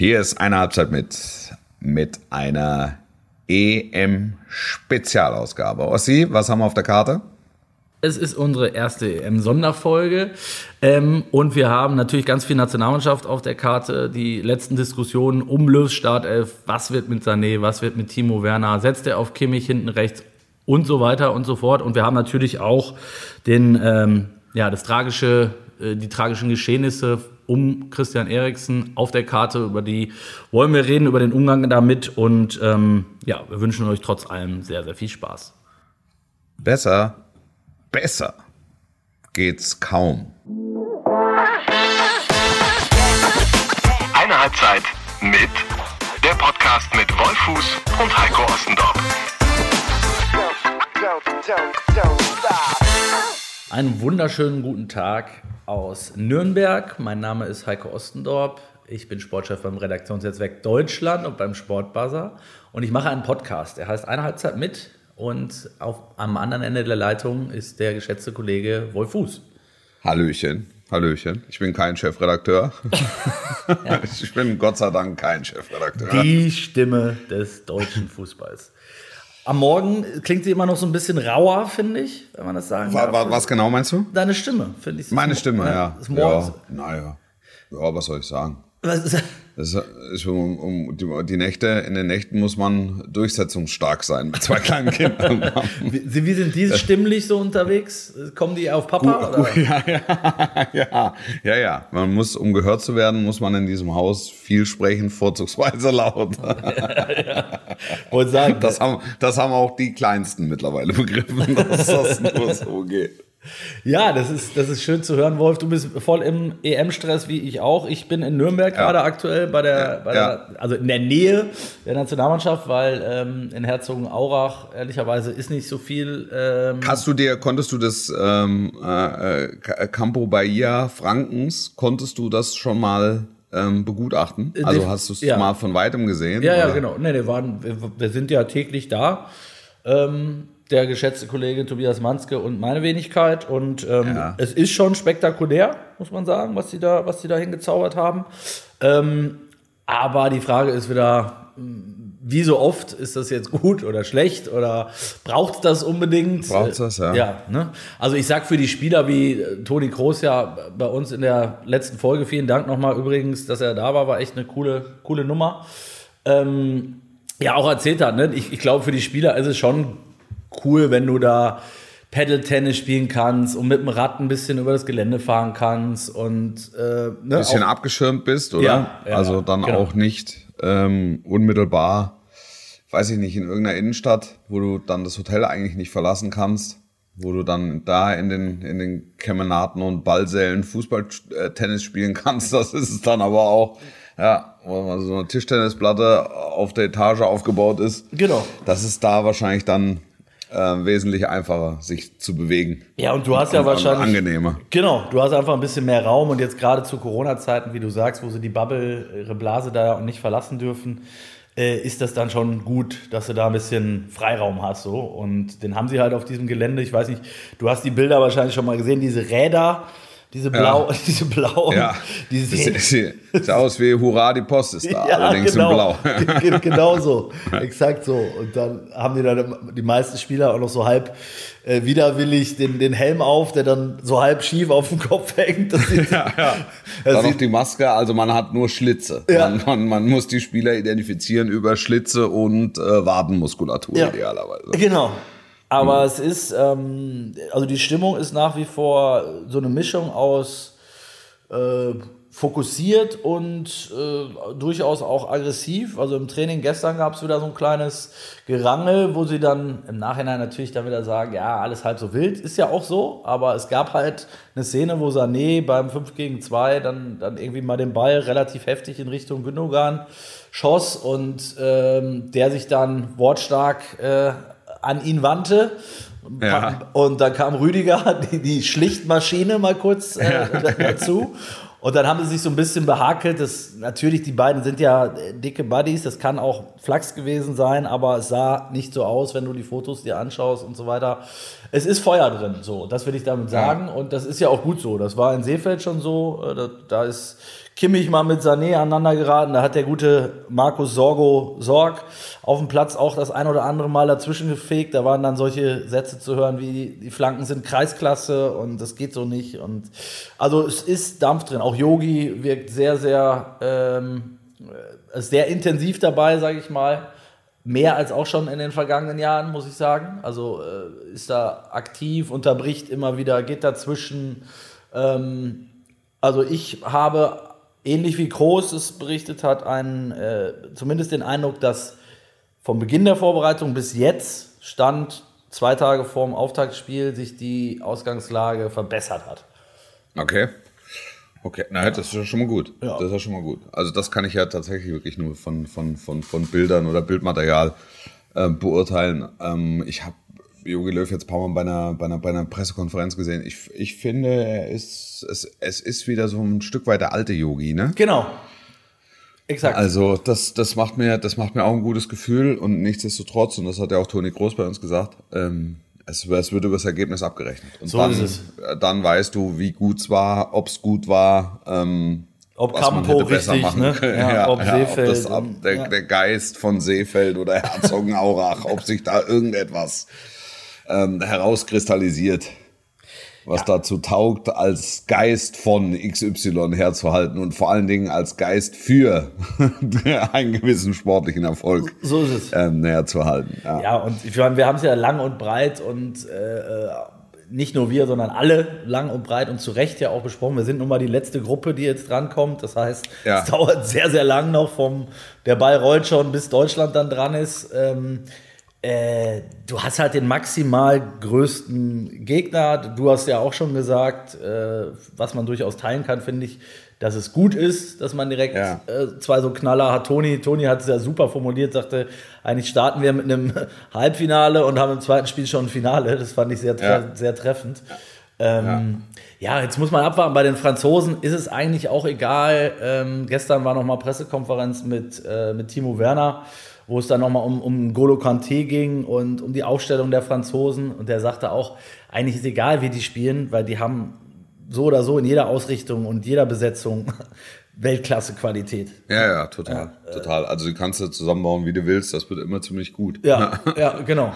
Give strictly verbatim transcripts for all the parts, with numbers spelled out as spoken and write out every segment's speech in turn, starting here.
Hier ist eine Halbzeit mit, mit einer E M-Spezialausgabe. Ossi, was haben wir auf der Karte? Es ist unsere erste E M-Sonderfolge ähm, und wir haben natürlich ganz viel Nationalmannschaft auf der Karte. Die letzten Diskussionen um Löws Startelf, was wird mit Sané, was wird mit Timo Werner, setzt er auf Kimmich hinten rechts und so weiter und so fort. Und wir haben natürlich auch den, ähm, ja, das tragische, äh, die tragischen Geschehnisse um Christian Eriksen auf der Karte, über die wollen wir reden, über den Umgang damit und ähm, ja, wir wünschen euch trotz allem sehr, sehr viel Spaß. Besser, besser geht's kaum. Eine Halbzeit mit der Podcast mit Wolfuß und Heiko Ostendorf. Einen wunderschönen guten Tag aus Nürnberg. Mein Name ist Heiko Ostendorf. Ich bin Sportchef beim Redaktionsnetzwerk Deutschland und beim Sportbuzzer. Und ich mache einen Podcast. Er heißt Eine Halbzeit mit. Und auf, am anderen Ende der Leitung ist der geschätzte Kollege Wolf Fuß. Hallöchen, Hallöchen. Ich bin kein Chefredakteur. Ja. Ich bin Gott sei Dank kein Chefredakteur. Die Stimme des deutschen Fußballs. Am Morgen klingt sie immer noch so ein bisschen rauer, finde ich, wenn man das sagen darf. Was, was genau meinst du? Deine Stimme, finde ich. Meine Stimme, ja. Ist morgens. Ja, naja. Ja, was soll ich sagen? Was ist das ist um, um die, die Nächte, in den Nächten muss man durchsetzungsstark sein mit zwei kleinen Kindern. wie, wie sind die stimmlich so unterwegs? Kommen die auf Papa? Gut, gut, ja, ja, ja, ja, ja. Man muss, um gehört zu werden, muss man in diesem Haus viel sprechen, vorzugsweise laut. Ja, ja. Sagen, das, haben, das haben auch die Kleinsten mittlerweile begriffen, dass das nur so geht. Ja, das ist, das ist schön zu hören, Wolf. Du bist voll im E M-Stress, wie ich auch. Ich bin in Nürnberg ja. gerade aktuell, bei der, bei ja. der, also in der Nähe der Nationalmannschaft, weil ähm, in Herzogenaurach ehrlicherweise ist nicht so viel. Ähm Hast du dir, konntest du das ähm, äh, Campo Bahia Frankens, konntest du das schon mal ähm, begutachten? Also hast du es ja. mal von weitem gesehen? Ja, oder? ja, genau. Nee, wir, waren, wir, wir sind ja täglich da. Ähm, der geschätzte Kollege Tobias Manske und meine Wenigkeit. Und ähm, ja. es ist schon spektakulär, muss man sagen, was sie da, was sie da hingezaubert haben. Ähm, aber die Frage ist wieder, wie so oft, ist das jetzt gut oder schlecht oder braucht es das unbedingt? Braucht es das, ja. ja ne? Also ich sag für die Spieler wie Toni Kroos ja bei uns in der letzten Folge, vielen Dank nochmal übrigens, dass er da war, war echt eine coole, coole Nummer. Ähm, ja, auch erzählt hat, ne? ich, ich glaube für die Spieler ist es schon cool, wenn du da Paddle-Tennis spielen kannst und mit dem Rad ein bisschen über das Gelände fahren kannst und äh, ne, bisschen auch abgeschirmt bist, oder? Ja, ja, also dann genau. auch nicht ähm, unmittelbar, weiß ich nicht, in irgendeiner Innenstadt, wo du dann das Hotel eigentlich nicht verlassen kannst, wo du dann da in den in den Kemenaten und Ballsälen Fußball-Tennis spielen kannst. Das ist es dann aber auch. Ja, wo so eine Tischtennisplatte auf der Etage aufgebaut ist. Genau. Das ist da wahrscheinlich dann Äh, wesentlich einfacher, sich zu bewegen. Ja, und du hast ja wahrscheinlich... angenehmer. Genau, du hast einfach ein bisschen mehr Raum und jetzt gerade zu Corona-Zeiten, wie du sagst, wo sie die Bubble, ihre Blase da nicht verlassen dürfen, äh, ist das dann schon gut, dass du da ein bisschen Freiraum hast. So. Und den haben sie halt auf diesem Gelände, ich weiß nicht, du hast die Bilder wahrscheinlich schon mal gesehen, diese Räder, diese blau, ja. diese blauen. Ja. Diese das sieht, sieht aus wie Hurra, die Post ist da, ja, allerdings genau. in blau. Genau so, exakt so. Und dann haben die dann die meisten Spieler auch noch so halb äh, widerwillig den, den Helm auf, der dann so halb schief auf dem Kopf hängt. Das sieht, ja, ja. Das dann noch die Maske, also man hat nur Schlitze. Ja. Man, man, man muss die Spieler identifizieren über Schlitze und äh, Wadenmuskulatur ja. idealerweise. Genau. Aber mhm. es ist, ähm, also die Stimmung ist nach wie vor so eine Mischung aus äh, fokussiert und äh, durchaus auch aggressiv. Also im Training gestern gab es wieder so ein kleines Gerangel, wo sie dann im Nachhinein natürlich dann wieder sagen, ja, alles halb so wild, ist ja auch so, aber es gab halt eine Szene, wo Sané beim fünf gegen zwei dann, dann irgendwie mal den Ball relativ heftig in Richtung Gündogan schoss und ähm, der sich dann wortstark äh, an ihn wandte. Ja. Und dann kam Rüdiger, die, die Schlichtmaschine mal kurz äh, ja. dazu. Und dann haben sie sich so ein bisschen behakelt. Das, natürlich, die beiden sind ja dicke Buddies. Das kann auch Flachs gewesen sein, aber es sah nicht so aus, wenn du die Fotos dir anschaust und so weiter. Es ist Feuer drin, so. Das will ich damit sagen. Ja. Und das ist ja auch gut so. Das war in Seefeld schon so. Da, da ist Kimmich mal mit Sané aneinander geraten. Da hat der gute Markus Sorgo Sorg auf dem Platz auch das ein oder andere Mal dazwischen gefegt. Da waren dann solche Sätze zu hören wie, die Flanken sind Kreisklasse und das geht so nicht. Und also es ist Dampf drin. Auch Yogi wirkt sehr, sehr, ähm, sehr intensiv dabei, sage ich mal. Mehr als auch schon in den vergangenen Jahren, muss ich sagen. Also äh, ist da aktiv, unterbricht immer wieder, geht dazwischen. Ähm, also ich habe, ähnlich wie Kroos es berichtet hat, einen, äh, zumindest den Eindruck, dass vom Beginn der Vorbereitung bis jetzt, Stand zwei Tage vor dem Auftaktspiel, sich die Ausgangslage verbessert hat. Okay. Okay, na, das ist ja schon mal gut. Ja. Das ist ja schon mal gut. Also das kann ich ja tatsächlich wirklich nur von, von, von, von Bildern oder Bildmaterial äh, beurteilen. Ähm, ich habe Jogi Löw jetzt ein paar Mal bei einer, bei einer, bei einer Pressekonferenz gesehen. Ich, ich finde, er ist, es, es ist wieder so ein Stück weit der alte Yogi, ne? Genau. Exakt. Also das, das, macht mir, das macht mir auch ein gutes Gefühl und nichtsdestotrotz, und das hat ja auch Toni Kroos bei uns gesagt, ähm, Es, es wird über das Ergebnis abgerechnet. Und so dann, ist es. Dann weißt du, wie gut es war, ob es gut war, ähm, ob was man Campo hätte besser richtig, machen ne? können. Ja, Ja, ob ja, Seefeld. Ob das, ob und, der, ja. der Geist von Seefeld oder Herzogenaurach, ob sich da irgendetwas ähm, herauskristallisiert, was Ja. dazu taugt, als Geist von X Y herzuhalten und vor allen Dingen als Geist für einen gewissen sportlichen Erfolg So ist es. ähm, näher zu halten. Ja. Ja, und ich meine, wir haben es ja lang und breit und äh, nicht nur wir, sondern alle lang und breit und zu Recht ja auch besprochen. Wir sind nun mal die letzte Gruppe, die jetzt drankommt. Das heißt, Ja. es dauert sehr, sehr lang noch vom, der Ball rollt schon, bis Deutschland dann dran ist. Ähm, äh, du hast halt den maximal größten Gegner. Du hast ja auch schon gesagt, äh, was man durchaus teilen kann, finde ich, dass es gut ist, dass man direkt Ja. äh, zwei so Knaller hat. Toni, Toni hat es ja super formuliert, sagte, eigentlich starten wir mit einem Halbfinale und haben im zweiten Spiel schon ein Finale. Das fand ich sehr, tre- Ja. sehr treffend. Ähm, ja. ja, jetzt muss man abwarten. Bei den Franzosen ist es eigentlich auch egal. Ähm, gestern war noch mal Pressekonferenz mit, äh, mit Timo Werner, wo es dann nochmal um, um N'Golo Kanté ging und um die Aufstellung der Franzosen. Und der sagte auch, eigentlich ist egal, wie die spielen, weil die haben so oder so in jeder Ausrichtung und jeder Besetzung Weltklasse-Qualität. Ja, ja, total, ja, total. Also die kannst du zusammenbauen, wie du willst, das wird immer ziemlich gut. Ja, ja, genau.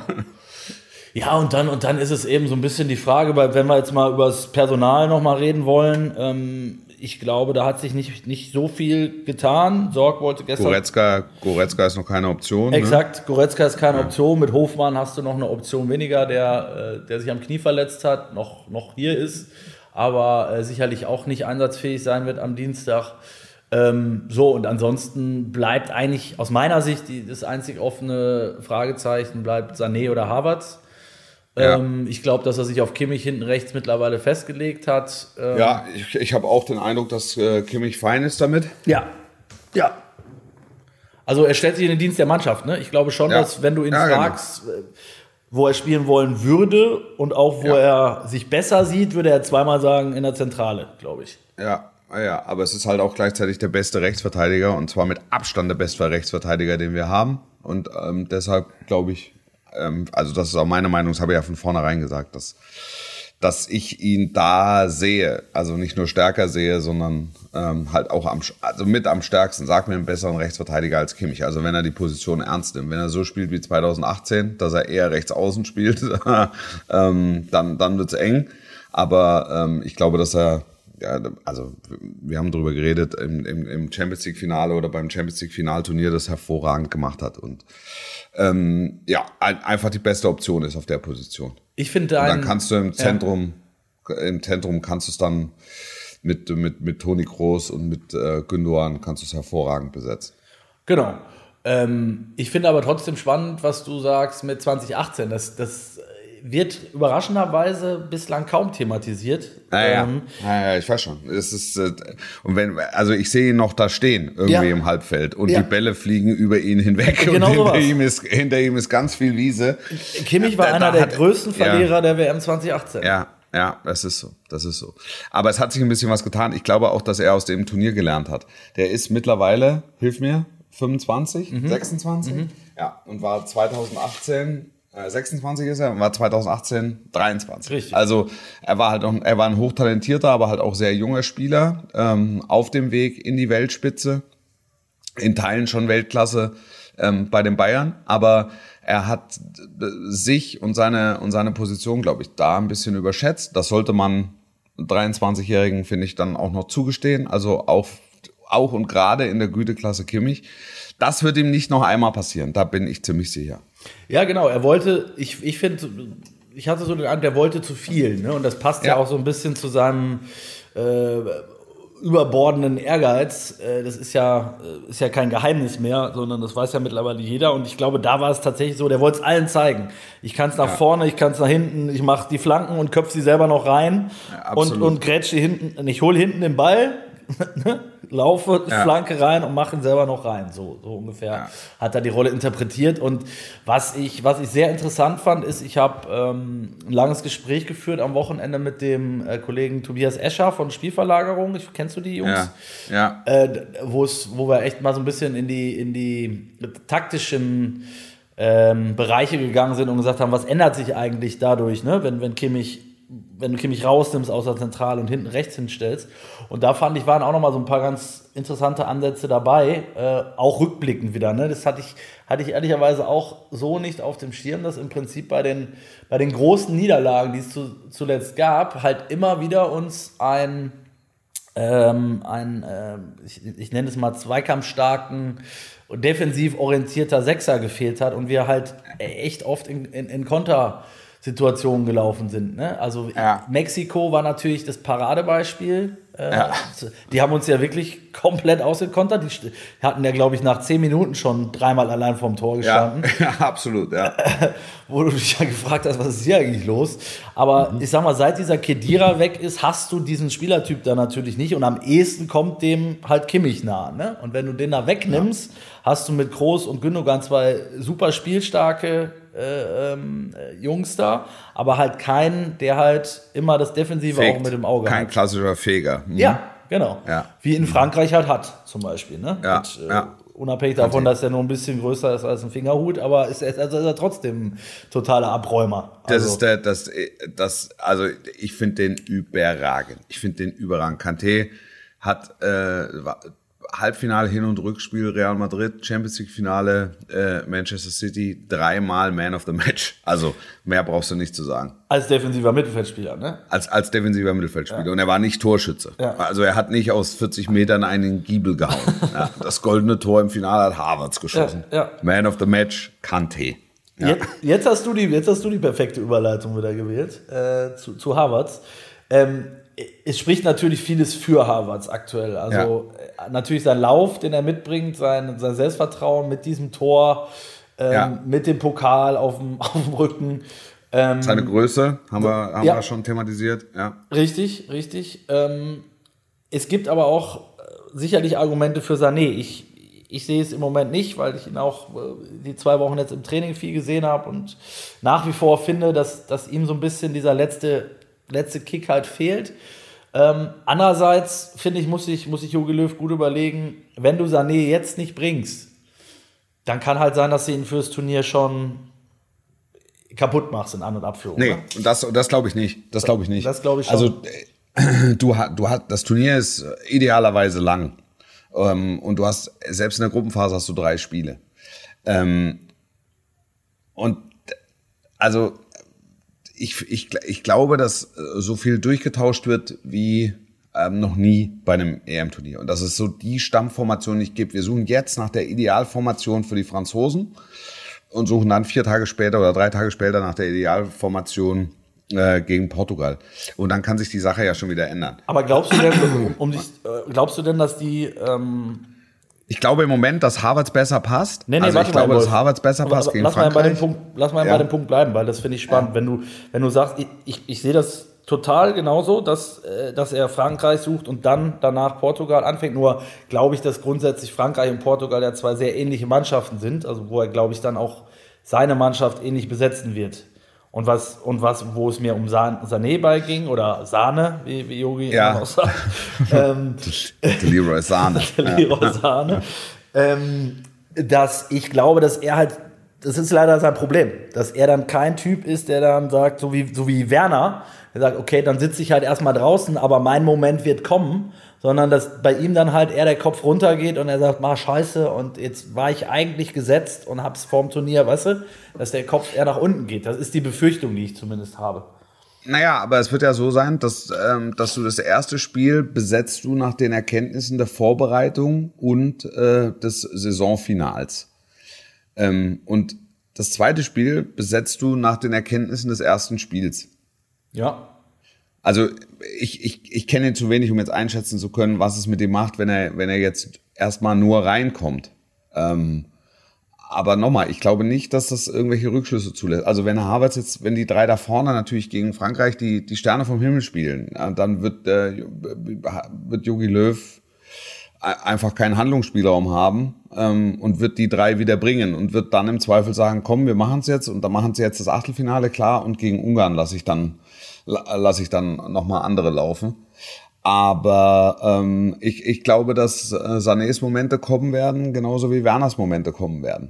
Ja, und dann, und dann ist es eben so ein bisschen die Frage, weil wenn wir jetzt mal über das Personal nochmal reden wollen, ähm, ich glaube, da hat sich nicht, nicht so viel getan. Sorg wollte gestern... Goretzka, Goretzka ist noch keine Option. Exakt, ne? Goretzka ist keine Ja. Option. Mit Hofmann hast du noch eine Option weniger, der, äh, der sich am Knie verletzt hat, noch, noch hier ist, aber äh, sicherlich auch nicht einsatzfähig sein wird am Dienstag. Ähm, so, und ansonsten bleibt eigentlich aus meiner Sicht die, das einzig offene Fragezeichen bleibt Sané oder Havertz. Ja. Ähm, ich glaube, dass er sich auf Kimmich hinten rechts mittlerweile festgelegt hat. Ähm, Ja, ich, ich habe auch den Eindruck, dass äh, Kimmich fein ist damit. Ja, ja. Also er stellt sich in den Dienst der Mannschaft. Ne? Ich glaube schon, Ja. dass wenn du ihn Ja, genau. fragst, äh, wo er spielen wollen würde und auch wo Ja. er sich besser sieht, würde er zweimal sagen, in der Zentrale, glaube ich. Ja, ja, aber es ist halt auch gleichzeitig der beste Rechtsverteidiger und zwar mit Abstand der beste Rechtsverteidiger, den wir haben. Und ähm, deshalb glaube ich, ähm, also das ist auch meine Meinung, das habe ich ja von vornherein gesagt, dass, dass ich ihn da sehe, also nicht nur stärker sehe, sondern ähm, halt auch am, also mit am stärksten, sag mir einen besseren Rechtsverteidiger als Kimmich. Also wenn er die Position ernst nimmt, wenn er so spielt wie zwanzig achtzehn, dass er eher rechts außen spielt, ähm, dann, dann wird's eng. Aber ähm, ich glaube, dass er Ja, also wir haben darüber geredet, im, im, im Champions League Finale oder beim Champions League Finalturnier das hervorragend gemacht hat und ähm, ja, ein, einfach die beste Option ist auf der Position. Ich finde Und dann, dann kannst du im Zentrum, ja. im Zentrum kannst du es dann mit, mit, mit Toni Kroos und mit äh, Gündogan kannst du es hervorragend besetzen. Genau. Ähm, ich finde aber trotzdem spannend, was du sagst mit zwanzig achtzehn. Das, das wird überraschenderweise bislang kaum thematisiert. Ja, ja. Ähm, ja, ja, ich weiß schon. Es ist, äh, und wenn, also ich sehe ihn noch da stehen, irgendwie Ja. im Halbfeld. Und Ja. die Bälle fliegen über ihn hinweg. Genau und hinter sowas. ihm, ist, hinter ihm ist ganz viel Wiese. Kimmich war Da- einer da der hat- größten ja. Verlierer der W M zwanzig achtzehn. Ja, ja, das ist so. Das ist so. Aber es hat sich ein bisschen was getan. Ich glaube auch, dass er aus dem Turnier gelernt hat. Der ist mittlerweile, hilf mir, fünfundzwanzig, Mhm. sechsundzwanzig? Ja, und war zwanzig achtzehn sechsundzwanzig ist er und war zwanzig achtzehn dreiundzwanzig. Richtig. Also er war halt auch, er war ein hochtalentierter, aber halt auch sehr junger Spieler ähm, auf dem Weg in die Weltspitze. In Teilen schon Weltklasse ähm, bei den Bayern, aber er hat sich und seine und seine Position, glaube ich, da ein bisschen überschätzt. Das sollte man dreiundzwanzigjährigen, finde ich, dann auch noch zugestehen. Also auch auch und gerade in der Güteklasse Kimmich. Das wird ihm nicht noch einmal passieren, da bin ich ziemlich sicher. Ja, genau, er wollte, ich, ich finde, ich hatte so den Eindruck, der wollte zu viel, ne? Und das passt ja, ja auch so ein bisschen zu seinem äh, überbordenden Ehrgeiz. Äh, das ist ja, ist ja kein Geheimnis mehr, sondern das weiß ja mittlerweile jeder. Und ich glaube, da war es tatsächlich so, der wollte es allen zeigen. Ich kann es nach ja. vorne, ich kann es nach hinten, ich mache die Flanken und köpfe sie selber noch rein ja, und, und grätsche hinten, ich hole hinten den Ball, laufe, ja. Flanke rein und mache ihn selber noch rein. So, so ungefähr ja. hat er die Rolle interpretiert. Und was ich, was ich sehr interessant fand, ist, ich habe ähm, ein langes Gespräch geführt am Wochenende mit dem äh, Kollegen Tobias Escher von Spielverlagerung. Ich, kennst du die Jungs? Ja. ja. Äh, wo wir echt mal so ein bisschen in die, in die taktischen ähm, Bereiche gegangen sind und gesagt haben, was ändert sich eigentlich dadurch, ne? wenn, wenn Kimmich wenn du Kimmich rausnimmst aus der Zentrale und hinten rechts hinstellst. Und da fand ich, waren auch nochmal so ein paar ganz interessante Ansätze dabei, äh, auch rückblickend wieder. Ne? Das hatte ich, hatte ich ehrlicherweise auch so nicht auf dem Schirm, dass im Prinzip bei den, bei den großen Niederlagen, die es zu, zuletzt gab, halt immer wieder uns ein, ähm, ein äh, ich, ich nenne es mal zweikampfstarken, defensiv orientierter Sechser gefehlt hat und wir halt echt oft in, in, in Konter Situationen gelaufen sind. Ne? Also ja. Mexiko war natürlich das Paradebeispiel. Äh, ja. Die haben uns ja wirklich komplett ausgekontert. Die hatten ja, glaube ich, nach zehn Minuten schon dreimal allein vorm Tor gestanden. Ja, ja absolut. Ja. Wo du dich ja gefragt hast, was ist hier eigentlich los? Aber mhm. ich sag mal, seit dieser Khedira weg ist, hast du diesen Spielertyp da natürlich nicht. Und am ehesten kommt dem halt Kimmich nah. Ne? Und wenn du den da wegnimmst, ja. hast du mit Kroos und Gündogan zwei super spielstarke Äh, ähm, Jungs da, aber halt keinen, der halt immer das Defensive Fegt. Auch mit dem Auge Kein hat. Kein klassischer Feger. Mhm. Ja, genau. Ja. Wie in Frankreich halt hat, zum Beispiel. Ne? Ja. Und, äh, ja. Unabhängig davon, dass er nur ein bisschen größer ist als ein Fingerhut, aber ist er, also ist er trotzdem totaler Abräumer. Also. Das ist der, das, das, also ich finde den überragend. Ich finde den überragend. Kanté hat äh, Halbfinale, Hin- und Rückspiel, Real Madrid, Champions League-Finale, äh, Manchester City, dreimal Man of the Match. Also mehr brauchst du nicht zu sagen. Als defensiver Mittelfeldspieler, ne? Als, als defensiver Mittelfeldspieler. Ja. Und er war nicht Torschütze. Ja. Also er hat nicht aus vierzig Metern einen Giebel gehauen. Ja, das goldene Tor im Finale hat Havertz geschossen. Ja, ja. Man of the Match, Kanté. Ja. Jetzt, jetzt, hast du die, jetzt hast du die perfekte Überleitung wieder gewählt äh, zu, zu Havertz. Ähm, Es spricht natürlich vieles für Havertz aktuell. Also ja. natürlich sein Lauf, den er mitbringt, sein, sein Selbstvertrauen mit diesem Tor, ähm, ja. mit dem Pokal auf dem, auf dem Rücken. Ähm, Seine Größe haben wir, haben ja. wir schon thematisiert. Ja. Richtig, richtig. Ähm, es gibt aber auch sicherlich Argumente für Sané. Ich, ich sehe es im Moment nicht, weil ich ihn auch die zwei Wochen jetzt im Training viel gesehen habe und nach wie vor finde, dass, dass ihm so ein bisschen dieser letzte letzte Kick halt fehlt. Ähm, andererseits, finde ich, muss ich, muss ich Jogi Löw gut überlegen, wenn du Sané jetzt nicht bringst, dann kann halt sein, dass du ihn fürs Turnier schon kaputt machst in An- und Abführung. Nee, oder? und das, das glaube ich nicht. Das glaube ich nicht. Das glaube ich schon. Also, du, du hast, das Turnier ist idealerweise lang. Ähm, und du hast, selbst in der Gruppenphase hast du drei Spiele. Ähm, und, also, Ich, ich, ich glaube, dass so viel durchgetauscht wird wie ähm, noch nie bei einem E M-Turnier. Und dass es so die Stammformation nicht gibt. Wir suchen jetzt nach der Idealformation für die Franzosen und suchen dann vier Tage später oder drei Tage später nach der Idealformation äh, gegen Portugal. Und dann kann sich die Sache ja schon wieder ändern. Aber glaubst du denn, um, um dich, äh, glaubst du denn, dass die... Ähm Ich glaube im Moment, dass Havertz besser passt. Nee, nee, also ich glaube, mal, dass Havertz besser passt gegen lass Frankreich. Mal bei dem Punkt, lass mal ja. bei dem Punkt bleiben, weil das finde ich spannend. Ja. Wenn du, wenn du sagst, ich, ich, ich sehe das total genauso, dass, dass er Frankreich sucht und dann danach Portugal anfängt. Nur glaube ich, dass grundsätzlich Frankreich und Portugal ja zwei sehr ähnliche Mannschaften sind, also wo er, glaube ich, dann auch seine Mannschaft ähnlich besetzen wird. Und was, und was, wo es mir um Sané bei ging, oder Sahne, wie, wie Jogi ja. immer noch sagt. ähm, der Leroy Sahne. der Leroy Sahne. Ähm, dass ich glaube, dass er halt das ist leider sein Problem, dass er dann kein Typ ist, der dann sagt, so wie, so wie Werner, der sagt, okay, dann sitze ich halt erstmal draußen, aber mein Moment wird kommen, sondern dass bei ihm dann halt eher der Kopf runtergeht und er sagt, mach scheiße und jetzt war ich eigentlich gesetzt und hab's vorm Turnier, weißt du, dass der Kopf eher nach unten geht. Das ist die Befürchtung, die ich zumindest habe. Naja, aber es wird ja so sein, dass, ähm, dass du das erste Spiel besetzt du nach den Erkenntnissen der Vorbereitung und äh, des Saisonfinals. Ähm, und das zweite Spiel besetzt du nach den Erkenntnissen des ersten Spiels. Ja. Also ich, ich, ich kenne ihn zu wenig, um jetzt einschätzen zu können, was es mit ihm macht, wenn er, wenn er jetzt erstmal nur reinkommt. Ähm, aber nochmal, ich glaube nicht, dass das irgendwelche Rückschlüsse zulässt. Also wenn Havertz jetzt, wenn die drei da vorne natürlich gegen Frankreich die, die Sterne vom Himmel spielen, dann wird, äh, wird Jogi Löw einfach keinen Handlungsspielraum haben ähm, und wird die drei wieder bringen und wird dann im Zweifel sagen, komm, wir machen es jetzt und dann machen sie jetzt das Achtelfinale klar und gegen Ungarn lasse ich dann lasse ich dann nochmal andere laufen. Aber ähm, ich, ich glaube, dass äh, Sanés Momente kommen werden, genauso wie Werners Momente kommen werden.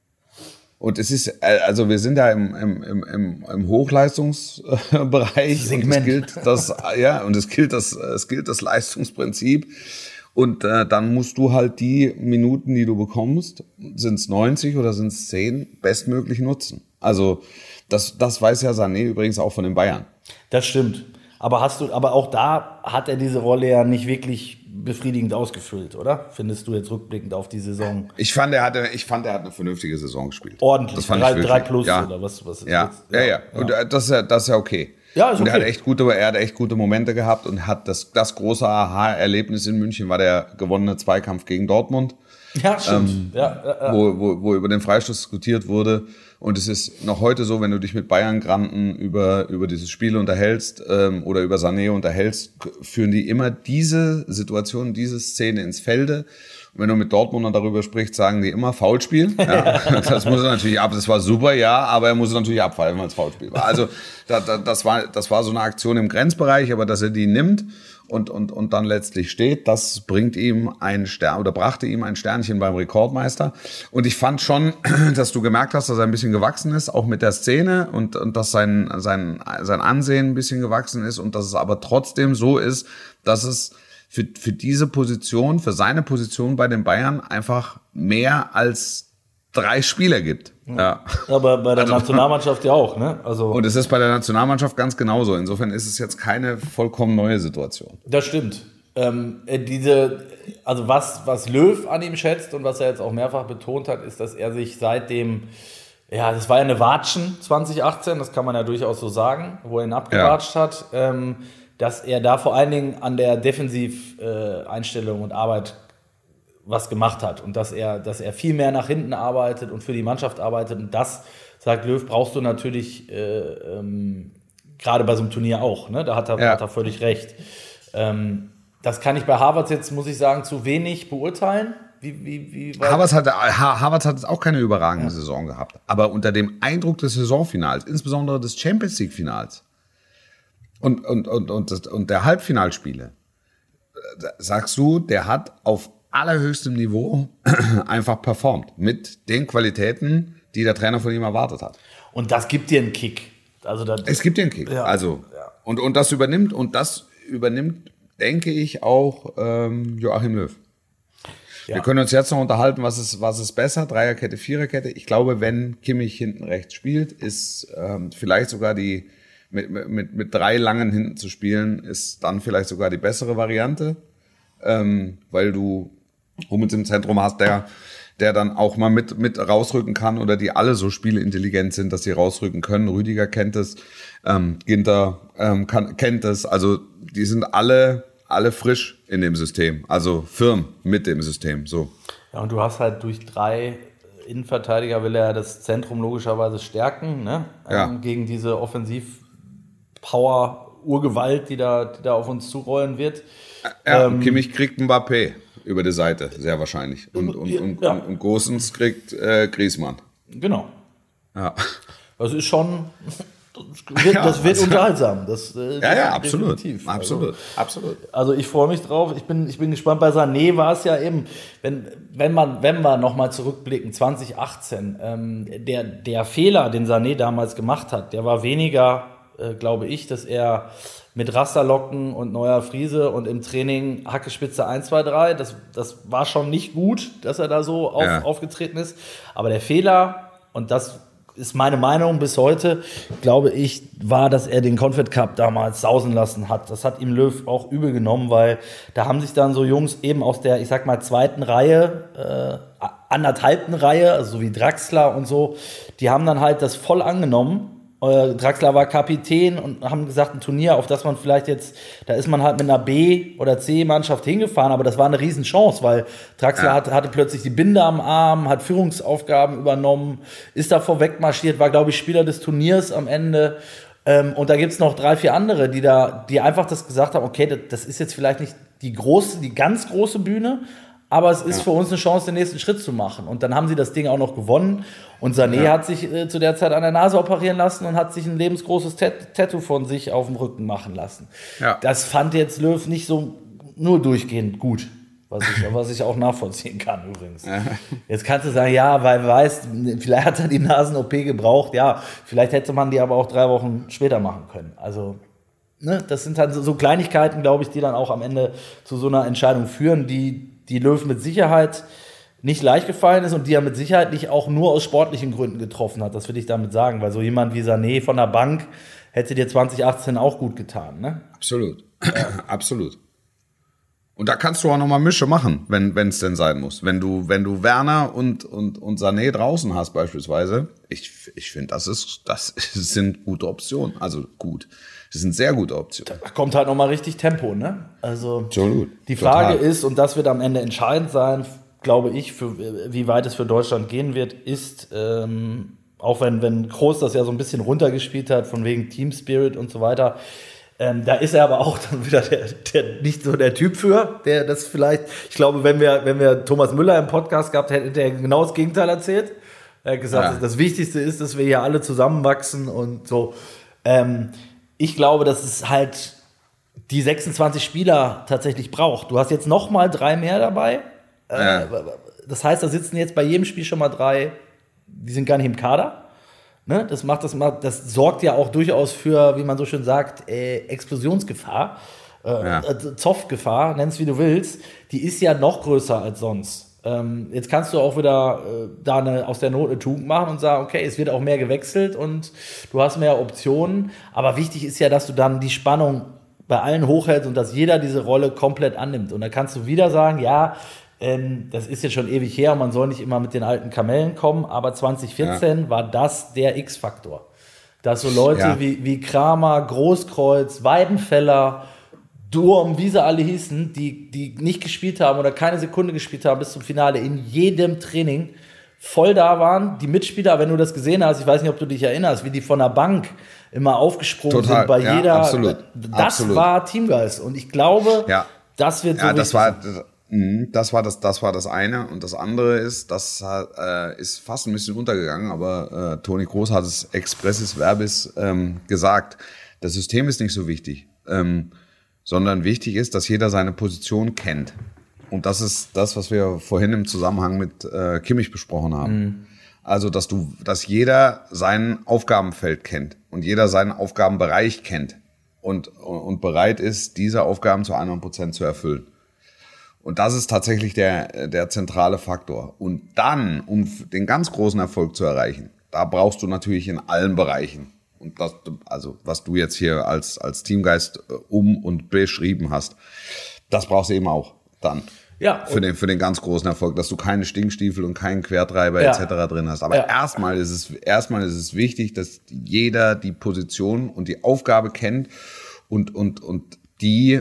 Und es ist, äh, also wir sind ja im, im, im, im Hochleistungsbereich. Segment. Und es gilt das, ja, und es gilt das, es gilt das Leistungsprinzip. Und äh, dann musst du halt die Minuten, die du bekommst, sind es neunzig oder sind es zehn, bestmöglich nutzen. Also das, das weiß ja Sané übrigens auch von den Bayern. Das stimmt. Aber hast du, aber auch da hat er diese Rolle ja nicht wirklich befriedigend ausgefüllt, oder? Findest du jetzt rückblickend auf die Saison? Ich fand, er hatte, ich fand, er hat eine vernünftige Saison gespielt. Ordentlich. Das fand drei, ich wirklich. drei plus ja. oder was? was ist ja. jetzt? Ja, ja, ja. Und das ist ja, das ist ja okay. Ja, ist und er okay. hat echt gute, er hat echt gute Momente gehabt und hat das, das große Aha-Erlebnis in München war der gewonnene Zweikampf gegen Dortmund. Ja, stimmt. Ähm, ja, ja, ja. Wo, wo, wo über den Freistoß diskutiert wurde. Und es ist noch heute so, wenn du dich mit Bayern-Granten über, über dieses Spiel unterhältst ähm, oder über Sané unterhältst, führen die immer diese Situation, diese Szene ins Felde. Und wenn du mit Dortmundern darüber sprichst, sagen die immer Foulspiel. Ja, das muss er natürlich ab. Das war super, ja, aber er muss es natürlich abfallen, weil es Foulspiel war. Also da, da, das war das war so eine Aktion im Grenzbereich, aber dass er die nimmt und und und dann letztlich steht, das bringt ihm ein Stern oder brachte ihm ein Sternchen beim Rekordmeister. Und ich fand schon, dass du gemerkt hast, dass er ein bisschen gewachsen ist, auch mit der Szene und und dass sein sein sein Ansehen ein bisschen gewachsen ist und dass es aber trotzdem so ist, dass es für für diese Position, für seine Position bei den Bayern einfach mehr als drei Spieler gibt. Ja. Aber bei der Nationalmannschaft ja auch, ne? Also und es ist bei der Nationalmannschaft ganz genauso. Insofern ist es jetzt keine vollkommen neue Situation. Das stimmt. Ähm, diese, also was, was Löw an ihm schätzt und was er jetzt auch mehrfach betont hat, ist, dass er sich seitdem, ja, das war ja eine Watschen zwanzig achtzehn, das kann man ja durchaus so sagen, wo er ihn abgewatscht ja. hat, ähm, dass er da vor allen Dingen an der Defensiveinstellung äh, und Arbeit was gemacht hat und dass er, dass er viel mehr nach hinten arbeitet und für die Mannschaft arbeitet und das, sagt Löw, brauchst du natürlich äh, ähm, gerade bei so einem Turnier auch, ne? Da hat er, ja. hat er völlig recht. Ähm, das kann ich bei Havertz jetzt, muss ich sagen, zu wenig beurteilen. Wie, wie, wie Havertz, hat, Havertz hat auch keine überragende ja. Saison gehabt, aber unter dem Eindruck des Saisonfinals, insbesondere des Champions League Finals und, und, und, und, das, und der Halbfinalspiele, sagst du, der hat auf allerhöchstem Niveau einfach performt mit den Qualitäten, die der Trainer von ihm erwartet hat. Und das gibt dir einen Kick. Also das, es gibt dir einen Kick. Ja, also ja. und und das übernimmt und das übernimmt, denke ich, auch ähm, Joachim Löw. Ja. Wir können uns jetzt noch unterhalten, was ist was ist besser, Dreierkette, Viererkette. Ich glaube, wenn Kimmich hinten rechts spielt, ist ähm, vielleicht sogar die mit, mit mit drei langen hinten zu spielen, ist dann vielleicht sogar die bessere Variante, ähm, weil du Hummels im Zentrum hast, der, der dann auch mal mit, mit rausrücken kann oder die alle so spielintelligent sind, dass sie rausrücken können. Rüdiger kennt es, ähm, Ginter ähm, kann, kennt es. Also die sind alle, alle frisch in dem System, also firm mit dem System. So. Ja, und du hast halt durch drei Innenverteidiger will er das Zentrum logischerweise stärken, ne? Ja. Ähm, gegen diese Offensiv-Power-Urgewalt, die da, die da auf uns zurollen wird. Ja, ähm, Kimmich kriegt Mbappé über die Seite, sehr wahrscheinlich. Und, und, und, ja. und, und Gosens kriegt äh, Griezmann. Genau. Ja. Das ist schon, Das wird, Ja, das wird also- unterhaltsam. Das, äh, Ja, ja, absolut. definitiv. Absolut, Also, absolut. also ich freue mich drauf. Ich bin, ich bin gespannt. Bei Sané war es ja eben, wenn, wenn, man, wenn wir nochmal zurückblicken, zwanzig achtzehn, ähm, der, der Fehler, den Sané damals gemacht hat, der war weniger, äh, glaube ich, dass er mit Rasterlocken und neuer Friese und im Training Hackespitze eins, zwei, drei, das, das war schon nicht gut, dass er da so auf, Ja. aufgetreten ist. Aber der Fehler, und das ist meine Meinung bis heute, glaube ich, war, dass er den Confed Cup damals sausen lassen hat. Das hat ihm Löw auch übel genommen, weil da haben sich dann so Jungs eben aus der, ich sag mal, zweiten Reihe, äh, anderthalbten Reihe, also so wie Draxler und so, die haben dann halt das voll angenommen. Äh, Draxler war Kapitän und haben gesagt, ein Turnier, auf das man vielleicht jetzt, da ist man halt mit einer B- oder C-Mannschaft hingefahren, aber das war eine Riesenchance, weil Draxler Ja. hatte, hatte plötzlich die Binde am Arm, hat Führungsaufgaben übernommen, ist da vorweg marschiert, war, glaube ich, Spieler des Turniers am Ende. Ähm, und da gibt's noch drei, vier andere, die da, die einfach das gesagt haben, okay, das, das ist jetzt vielleicht nicht die große, die ganz große Bühne, aber es ist Ja. für uns eine Chance, den nächsten Schritt zu machen. Und dann haben sie das Ding auch noch gewonnen. Und Sané Ja. hat sich äh, zu der Zeit an der Nase operieren lassen und hat sich ein lebensgroßes Tat- Tattoo von sich auf dem Rücken machen lassen. Ja. Das fand jetzt Löw nicht so nur durchgehend gut, was ich, was ich auch nachvollziehen kann übrigens. Jetzt kannst du sagen, ja, weil du weißt, vielleicht hat er die Nasen-O P gebraucht. Ja, vielleicht hätte man die aber auch drei Wochen später machen können. Also ne, das sind halt so, so Kleinigkeiten, glaube ich, die dann auch am Ende zu so einer Entscheidung führen, die die Löw mit Sicherheit nicht leicht gefallen ist und die er mit Sicherheit nicht auch nur aus sportlichen Gründen getroffen hat. Das will ich damit sagen, weil so jemand wie Sané von der Bank hätte dir zwanzig achtzehn auch gut getan. Ne? Absolut. Absolut. Und da kannst du auch nochmal Mische machen, wenn es denn sein muss. Wenn du, wenn du Werner und, und, und Sané draußen hast beispielsweise, ich, ich finde, das ist, das sind gute Optionen. Also gut. Das sind sehr gute Optionen. Da kommt halt nochmal richtig Tempo. Ne? Also Absolut. die Frage Total. ist, und das wird am Ende entscheidend sein, glaube ich, für wie weit es für Deutschland gehen wird, ist, ähm, auch wenn, wenn Kroos das ja so ein bisschen runtergespielt hat, von wegen Team Spirit und so weiter, ähm, da ist er aber auch dann wieder der, der, nicht so der Typ für, der das vielleicht, ich glaube, wenn wir, wenn wir Thomas Müller im Podcast gehabt hätten, hätte er genau das Gegenteil erzählt. Er hat gesagt, Ja. das Wichtigste ist, dass wir hier alle zusammenwachsen und so. Ähm, ich glaube, dass es halt die sechsundzwanzig Spieler tatsächlich braucht. Du hast jetzt noch mal drei mehr dabei. Ja. Äh, das heißt, da sitzen jetzt bei jedem Spiel schon mal drei, die sind gar nicht im Kader. Ne? Das macht das mal, das sorgt ja auch durchaus für, wie man so schön sagt, äh, Explosionsgefahr, äh, Ja. äh, Zoffgefahr, nenn's wie du willst. Die ist ja noch größer als sonst. Ähm, jetzt kannst du auch wieder äh, da eine, aus der Not eine Tugend machen und sagen, okay, es wird auch mehr gewechselt und du hast mehr Optionen. Aber wichtig ist ja, dass du dann die Spannung bei allen hochhältst und dass jeder diese Rolle komplett annimmt. Und dann kannst du wieder sagen, ja, ähm, das ist jetzt schon ewig her, man soll nicht immer mit den alten Kamellen kommen, aber zwanzig vierzehn ja. war das der X-Faktor. Dass so Leute Ja. wie, wie Kramer, Großkreuz, Weidenfeller, Durm, wie sie alle hießen, die, die nicht gespielt haben oder keine Sekunde gespielt haben bis zum Finale, in jedem Training voll da waren. Die Mitspieler, wenn du das gesehen hast, ich weiß nicht, ob du dich erinnerst, wie die von der Bank immer aufgesprungen Total, sind bei ja, jeder. absolut, Das absolut. war Teamgeist. Und ich glaube, Ja. das wird so Ja, das wichtig war, sein. das, mh, das war das, das war das eine. Und das andere ist, das äh, ist fast ein bisschen untergegangen, aber äh, Toni Kroos hat es expressis verbis ähm, gesagt. Das System ist nicht so wichtig, ähm, sondern wichtig ist, dass jeder seine Position kennt. Und das ist das, was wir vorhin im Zusammenhang mit äh, Kimmich besprochen haben. Mhm. Also, dass du, dass jeder sein Aufgabenfeld kennt und jeder seinen Aufgabenbereich kennt und, und bereit ist, diese Aufgaben zu hundert Prozent zu erfüllen. Und das ist tatsächlich der, der zentrale Faktor. Und dann, um den ganz großen Erfolg zu erreichen, da brauchst du natürlich in allen Bereichen. Und das, also, was du jetzt hier als, als Teamgeist um- und beschrieben hast, das brauchst du eben auch dann. Ja, Für den, für den ganz großen Erfolg, dass du keine Stinkstiefel und keinen Quertreiber Ja. et cetera drin hast. Aber Ja. erstmal ist es, erstmal ist es wichtig, dass jeder die Position und die Aufgabe kennt und, und, und die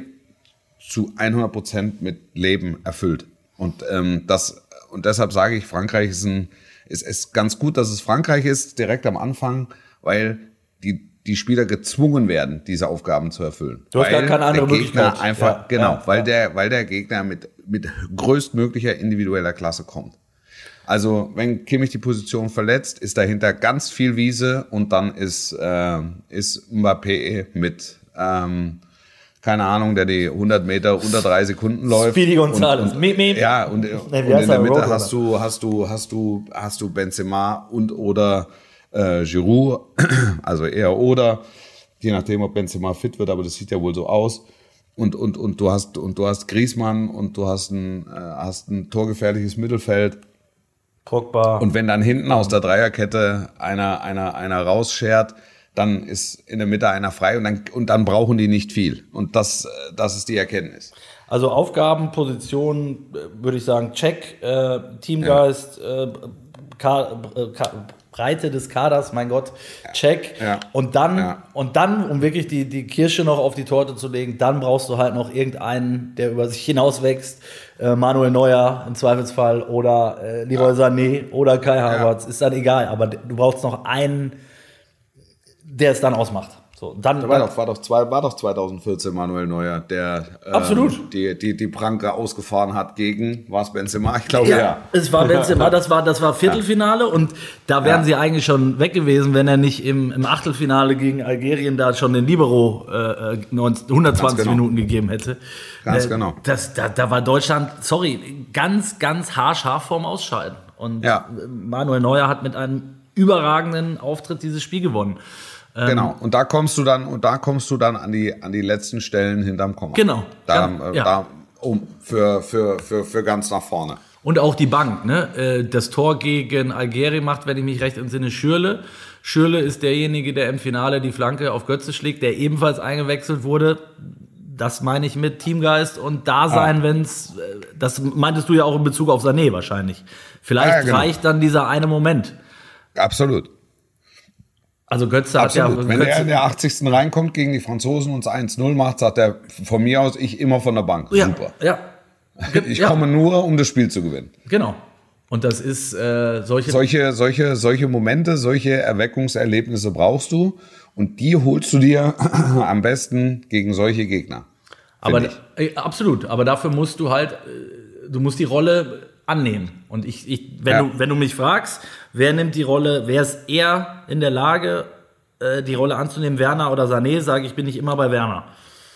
zu hundert Prozent mit Leben erfüllt. Und, ähm, das, und deshalb sage ich, Frankreich ist ein, ist, ist ganz gut, dass es Frankreich ist, direkt am Anfang, weil die, die Spieler gezwungen werden, diese Aufgaben zu erfüllen. Du hast weil gar keine andere der Gegner Möglichkeit. einfach, Ja, genau, ja, weil ja. der, weil der Gegner mit, mit größtmöglicher individueller Klasse kommt. Also wenn Kimmich die Position verletzt, ist dahinter ganz viel Wiese und dann ist, äh, ist Mbappé mit, ähm, keine Ahnung, der die hundert Meter unter drei Sekunden läuft. Speedy Gonzales. Und, und, Miep, miep. Ja, und, Nee, und wie in heißt der er? Mitte Roadrunner. hast du, hast du, hast du, hast du Benzema und oder äh, Giroud, also eher oder, je nachdem, ob Benzema fit wird, aber das sieht ja wohl so aus. Und, und, und du hast, und du hast Griezmann und du hast ein, äh, hast ein torgefährliches Mittelfeld. Pogba. Und wenn dann hinten aus der Dreierkette einer, einer, einer rausschert, dann ist in der Mitte einer frei und dann, und dann brauchen die nicht viel. Und das, das ist die Erkenntnis. Also Aufgaben, Position, äh, würde ich sagen, check, äh, Teamgeist, ja. äh, Ka- äh, Ka- Breite des Kaders, mein Gott, check. Ja. Und dann, Ja. und dann, um wirklich die, die Kirsche noch auf die Torte zu legen, dann brauchst du halt noch irgendeinen, der über sich hinauswächst. Äh, Manuel Neuer im Zweifelsfall oder äh, Leroy Ja. Sané oder Kai Havertz, ist dann egal. Aber du brauchst noch einen, der es dann ausmacht. So, dann, Da war doch, war doch, zwei, war doch zweitausendvierzehn Manuel Neuer, der ähm, Absolut. Die, die, die Pranke ausgefahren hat gegen, war es Benzema? Ich glaube, ja. Ja, es war Benzema, das war, das war Viertelfinale und da wären Ja. sie eigentlich schon weg gewesen, wenn er nicht im, im Achtelfinale gegen Algerien da schon den Libero äh, hundertzwanzig Ganz genau. Minuten gegeben hätte. Ganz Äh, genau. Das, da, da war Deutschland, sorry, ganz, ganz haarscharf vorm Ausscheiden. Und Ja. Manuel Neuer hat mit einem überragenden Auftritt dieses Spiel gewonnen. Genau. Und da kommst du dann, und da kommst du dann an die, an die letzten Stellen hinterm Komma. Genau. Da, Ja. äh, Ja. da um, für, für, für, für ganz nach vorne. Und auch die Bank, ne? Äh, Das Tor gegen Algerien macht, wenn ich mich recht entsinne, Schürrle. Schürrle ist derjenige, der im Finale die Flanke auf Götze schlägt, der ebenfalls eingewechselt wurde. Das meine ich mit Teamgeist und Dasein, Ah. wenn's, äh, das meintest du ja auch in Bezug auf Sané wahrscheinlich. Vielleicht Ja, ja, genau. reicht dann dieser eine Moment. Absolut. Also Götze Absolut. hat ja... Wenn Götze, er in der achtzigsten reinkommt gegen die Franzosen und es eins null macht, sagt er von mir aus, ich immer von der Bank. ja, Super. ja, Ich ja. komme nur, um das Spiel zu gewinnen. genau. Und das ist äh, solche... Solche, solche, solche Momente, solche Erweckungserlebnisse brauchst du und die holst du dir am besten gegen solche Gegner. Aber find äh, absolut, aber dafür musst du halt, äh, du musst die Rolle annehmen. Und ich, ich wenn Ja. du, wenn du mich fragst, wer nimmt die Rolle, wer ist eher in der Lage, äh, die Rolle anzunehmen, Werner oder Sané, sage ich, bin ich immer bei Werner.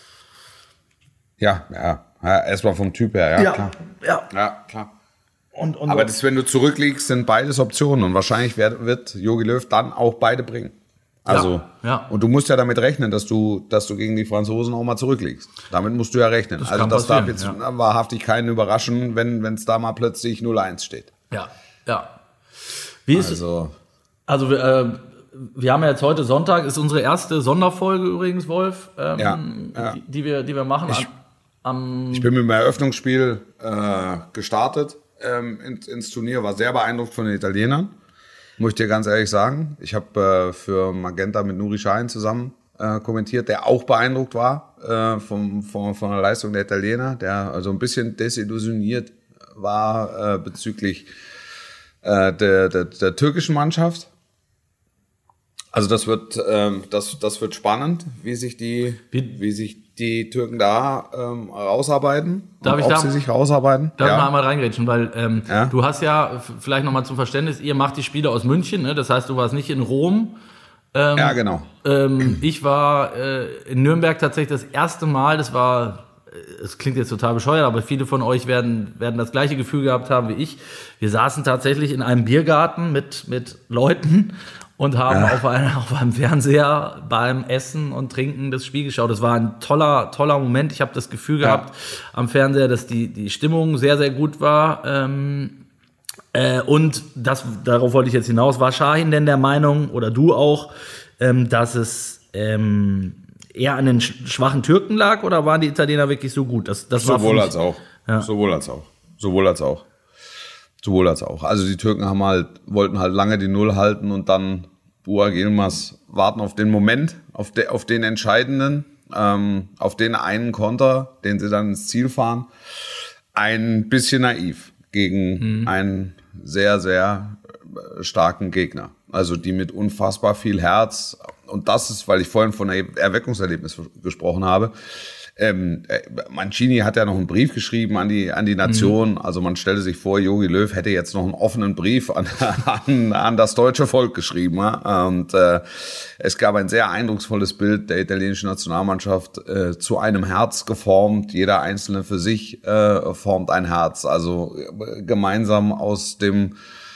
Ja, ja, ja erstmal vom Typ her, ja, klar. ja. Ja, klar. Und, und Aber das, wenn du zurückliegst, sind beides Optionen und wahrscheinlich wird, wird Jogi Löw dann auch beide bringen. Also, Ja, ja. und du musst ja damit rechnen, dass du, dass du gegen die Franzosen auch mal zurückliegst. Damit musst du ja rechnen. Das also kann das darf passieren, jetzt ja. wahrhaftig keinen überraschen, wenn es da mal plötzlich null eins steht. ja, ja. Wie ist Also, Also wir, äh, wir haben ja jetzt heute Sonntag, ist unsere erste Sonderfolge übrigens, Wolf, ähm, Ja, ja. Die, die wir, die wir machen. Ich- Am, ich bin mit dem Eröffnungsspiel äh, gestartet ähm, ins, ins Turnier, war sehr beeindruckt von den Italienern. Muss ich dir ganz ehrlich sagen. Ich habe äh, für Magenta mit Nuri Sahin zusammen äh, kommentiert, der auch beeindruckt war äh, vom, vom, von der Leistung der Italiener, der also ein bisschen desillusioniert war äh, bezüglich äh, der, der, der türkischen Mannschaft. Also das wird, ähm, das, das wird spannend, wie sich die, Wie- wie sich die Türken da ähm, rausarbeiten. Darf und ich ob da- sie sich rausarbeiten. Darf ich mal Ja. einmal reingrätschen, weil ähm, Ja. du hast ja, f- vielleicht nochmal zum Verständnis, ihr macht die Spiele aus München, ne? Das heißt, du warst nicht in Rom. ja, genau. Ähm, ich war äh, in Nürnberg tatsächlich das erste Mal, das war, äh, es klingt jetzt total bescheuert, aber viele von euch werden, werden das gleiche Gefühl gehabt haben wie ich. Wir saßen tatsächlich in einem Biergarten mit, mit Leuten und haben auf, einem, auf einem Fernseher beim Essen und Trinken das Spiel geschaut. Das war ein toller, toller Moment. Ich habe das Gefühl gehabt am Fernseher, dass die, die Stimmung sehr, sehr gut war. Ähm, Äh, und das, darauf wollte ich jetzt hinaus, war Sahin denn der Meinung, oder du auch, ähm, dass es ähm, eher an den sch- schwachen Türken lag, oder waren die Italiener wirklich so gut? Das, das war für Sowohl mich- als auch. Ja. Sowohl als auch. Sowohl als auch. Sowohl als auch. Also die Türken haben halt, wollten halt lange die Null halten und dann Burak Yilmaz warten auf den Moment, auf, de, auf den entscheidenden, ähm, auf den einen Konter, den sie dann ins Ziel fahren. Ein bisschen naiv gegen einen sehr, sehr äh, starken Gegner. Also die mit unfassbar viel Herz. Und das ist, weil ich vorhin von einem Erweckungserlebnis gesprochen habe. Ähm, Mancini hat ja noch einen Brief geschrieben an die an die Nation. Mhm. Also man stelle sich vor, Jogi Löw hätte jetzt noch einen offenen Brief an an, an das deutsche Volk geschrieben. Ja? Und äh, es gab ein sehr eindrucksvolles Bild der italienischen Nationalmannschaft, äh, zu einem Herz geformt. Jeder Einzelne für sich äh, formt ein Herz. Also äh, gemeinsam aus dem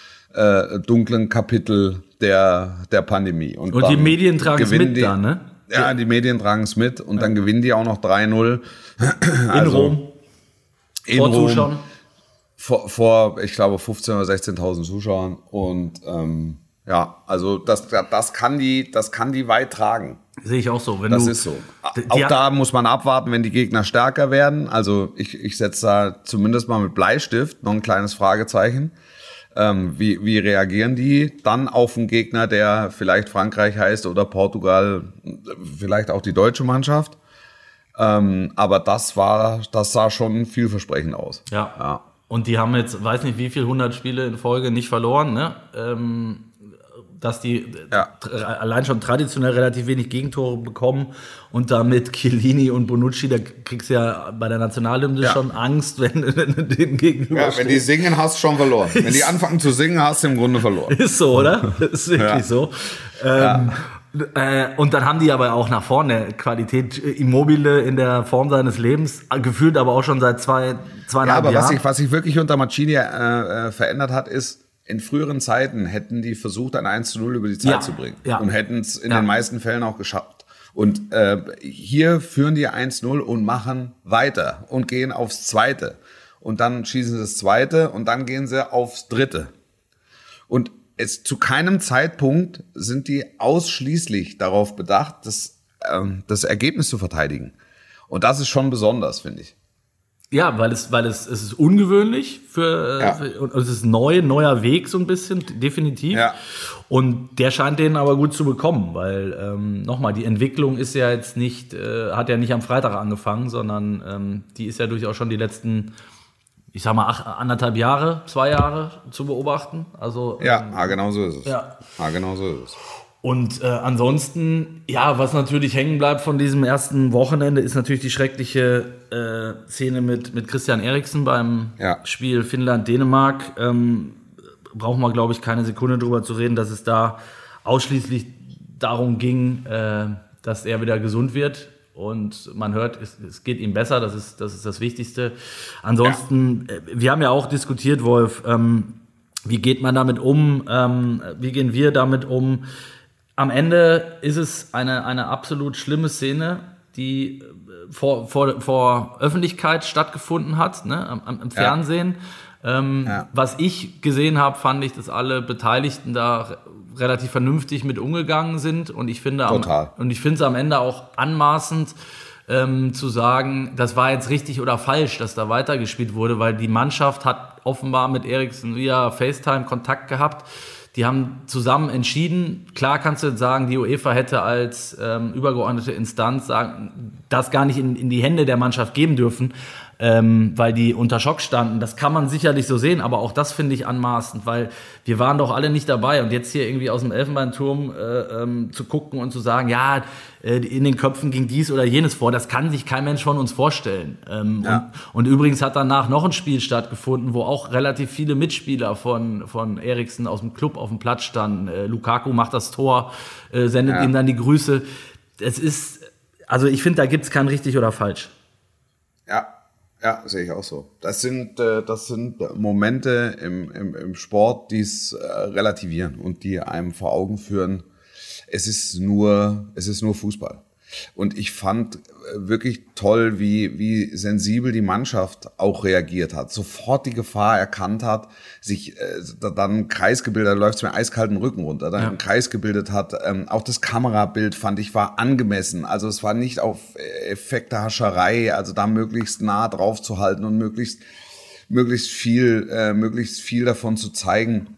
äh, dunklen Kapitel der der Pandemie. Und, Und die Medien tragen es mit die, da, ne? Ja, die Medien tragen es mit und dann gewinnen die auch noch drei null. In also, Rom. In vor Rom, Zuschauern. Vor, vor, ich glaube, fünfzehntausend oder sechzehntausend Zuschauern. Und ähm, ja, also das, das, kann die, das kann die weit tragen. Sehe ich auch so. Wenn das du, ist so. Auch da muss man abwarten, wenn die Gegner stärker werden. Also ich, ich setze da zumindest mal mit Bleistift noch ein kleines Fragezeichen. Ähm, wie, wie reagieren die dann auf einen Gegner, der vielleicht Frankreich heißt oder Portugal, vielleicht auch die deutsche Mannschaft? Ähm, aber das war, das sah schon vielversprechend aus. Ja. ja. Und die haben jetzt, weiß nicht wie viel, hundert Spiele in Folge nicht verloren, ne? Ähm, dass die ja. tra- allein schon traditionell relativ wenig Gegentore bekommen und damit Chiellini und Bonucci, da kriegst du ja bei der Nationalhymne ja. schon Angst, wenn, wenn du den gegenüber Ja, wenn die singen, hast du schon verloren. Wenn die anfangen zu singen, hast du im Grunde verloren. Ist so, oder? Ist wirklich ja. so. Ähm, ja. äh, und dann haben die aber auch nach vorne Qualität. Immobile in der Form seines Lebens, gefühlt aber auch schon seit zwei, zweieinhalb ja, aber Jahren. Was sich, was sich wirklich unter Mancini äh, verändert hat, ist, in früheren Zeiten hätten die versucht, ein eins zu null über die Zeit ja, zu bringen ja. und hätten es in ja. den meisten Fällen auch geschafft. Und äh, hier führen die eins null und machen weiter und gehen aufs Zweite. Und dann schießen sie das Zweite und dann gehen sie aufs Dritte. Und es, zu keinem Zeitpunkt sind die ausschließlich darauf bedacht, das, äh, das Ergebnis zu verteidigen. Und das ist schon besonders, finde ich. Ja, weil es, weil es, es ist ungewöhnlich für, ja. für, und es ist neu, neuer Weg so ein bisschen, definitiv. Ja. Und der scheint denen aber gut zu bekommen, weil, ähm, nochmal, die Entwicklung ist ja jetzt nicht, äh, hat ja nicht am Freitag angefangen, sondern ähm, die ist ja durchaus schon die letzten, ich sag mal, ach, anderthalb Jahre, zwei Jahre zu beobachten. Also, ja, ähm, ah, genau so ist es. Ja, ah, genau so ist es. Und äh, ansonsten, ja, was natürlich hängen bleibt von diesem ersten Wochenende, ist natürlich die schreckliche äh, Szene mit, mit Christian Eriksen beim ja. Spiel Finnland-Dänemark. Ähm, brauchen wir, glaube ich, keine Sekunde drüber zu reden, dass es da ausschließlich darum ging, äh, dass er wieder gesund wird. Und man hört, es, es geht ihm besser, das ist das, ist das Wichtigste. Ansonsten, ja. äh, wir haben ja auch diskutiert, Wolf, ähm, wie geht man damit um, ähm, wie gehen wir damit um? Am Ende ist es eine, eine absolut schlimme Szene, die vor, vor, vor Öffentlichkeit stattgefunden hat, ne, am, im Fernsehen. Ja. Ähm, ja. Was ich gesehen habe, fand ich, dass alle Beteiligten da relativ vernünftig mit umgegangen sind. Und ich finde, Total. Am, und ich finde es am Ende auch anmaßend, ähm, zu sagen, das war jetzt richtig oder falsch, dass da weitergespielt wurde, weil die Mannschaft hat offenbar mit Eriksen via FaceTime Kontakt gehabt. Die haben zusammen entschieden. Klar kannst du jetzt sagen, die UEFA hätte als ähm, übergeordnete Instanz sagen, das gar nicht in, in die Hände der Mannschaft geben dürfen, ähm, weil die unter Schock standen. Das kann man sicherlich so sehen, aber auch das finde ich anmaßend, weil wir waren doch alle nicht dabei. Und jetzt hier irgendwie aus dem Elfenbeinturm äh, ähm, zu gucken und zu sagen, ja, äh, in den Köpfen ging dies oder jenes vor, das kann sich kein Mensch von uns vorstellen. Ähm, ja. und, und übrigens hat danach noch ein Spiel stattgefunden, wo auch relativ viele Mitspieler von, von Eriksen aus dem Club auf dem Platz standen. Äh, Lukaku macht das Tor, äh, sendet ja. ihm dann die Grüße. Es ist, also ich finde, da gibt's kein richtig oder falsch. Ja. Ja, sehe ich auch so. Das sind, äh, das sind Momente im, im, im Sport, die es äh, relativieren und die einem vor Augen führen, es ist nur, es ist nur Fußball. Und ich fand wirklich toll, wie, wie sensibel die Mannschaft auch reagiert hat, sofort die Gefahr erkannt hat, sich äh, dann einen Kreis gebildet hat, läuft es mir eiskalten Rücken runter, dann ja. einen Kreis gebildet hat. Ähm, auch das Kamerabild, fand ich, war angemessen. Also es war nicht auf Effektehascherei, also da möglichst nah drauf zu halten und möglichst, möglichst viel, äh, möglichst viel davon zu zeigen.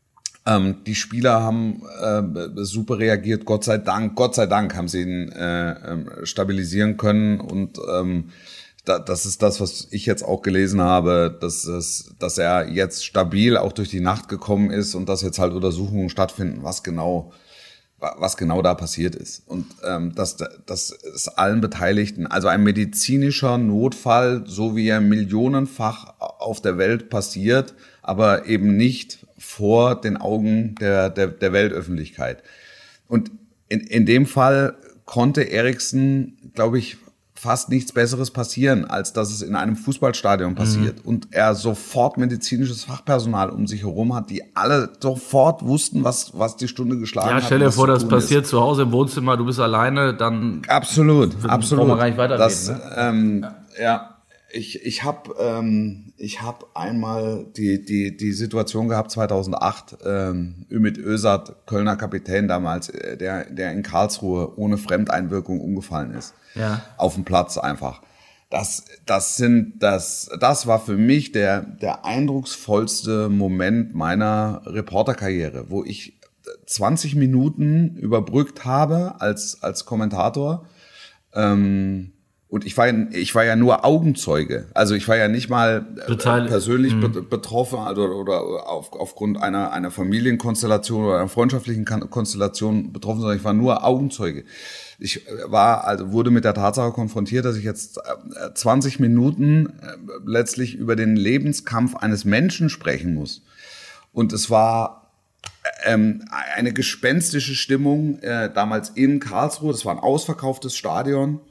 Ähm, die Spieler haben äh, super reagiert, Gott sei Dank, Gott sei Dank haben sie ihn äh, äh, stabilisieren können und ähm, da, das ist das, was ich jetzt auch gelesen habe, dass, es, dass er jetzt stabil auch durch die Nacht gekommen ist und dass jetzt halt Untersuchungen stattfinden, was genau was genau da passiert ist. Und ähm, dass das ist allen Beteiligten, also ein medizinischer Notfall, so wie er millionenfach auf der Welt passiert, aber eben nicht vor den Augen der, der, der Weltöffentlichkeit. Und in, in dem Fall konnte Eriksen, glaube ich, fast nichts Besseres passieren, als dass es in einem Fußballstadion passiert. Mhm. Und er sofort medizinisches Fachpersonal um sich herum hat, die alle sofort wussten, was, was die Stunde geschlagen hat. Ja, stell dir vor, das passiert ist. Zu Hause im Wohnzimmer, du bist alleine, dann... Absolut, absolut. Brauchen wir gar nicht weiterreden. Das, ne? ähm, ja. ja, ich, ich habe ähm, ich hab einmal die, die, die Situation gehabt, zweitausendacht, ähm, Ümit Özat, Kölner Kapitän damals, der, der in Karlsruhe ohne Fremdeinwirkung umgefallen ist. Ja. Auf dem Platz einfach. Das, das sind, das, das war für mich der, der eindrucksvollste Moment meiner Reporterkarriere, wo ich zwanzig Minuten überbrückt habe als, als Kommentator. Ähm, Und ich war, ich war ja nur Augenzeuge. Also ich war ja nicht mal Total. persönlich mhm. be- betroffen oder, oder auf, aufgrund einer, einer Familienkonstellation oder einer freundschaftlichen Konstellation betroffen, sondern ich war nur Augenzeuge. Ich war, also wurde mit der Tatsache konfrontiert, dass ich jetzt zwanzig Minuten letztlich über den Lebenskampf eines Menschen sprechen muss. Und es war ähm, eine gespenstische Stimmung äh, damals in Karlsruhe. Das war ein ausverkauftes Stadion.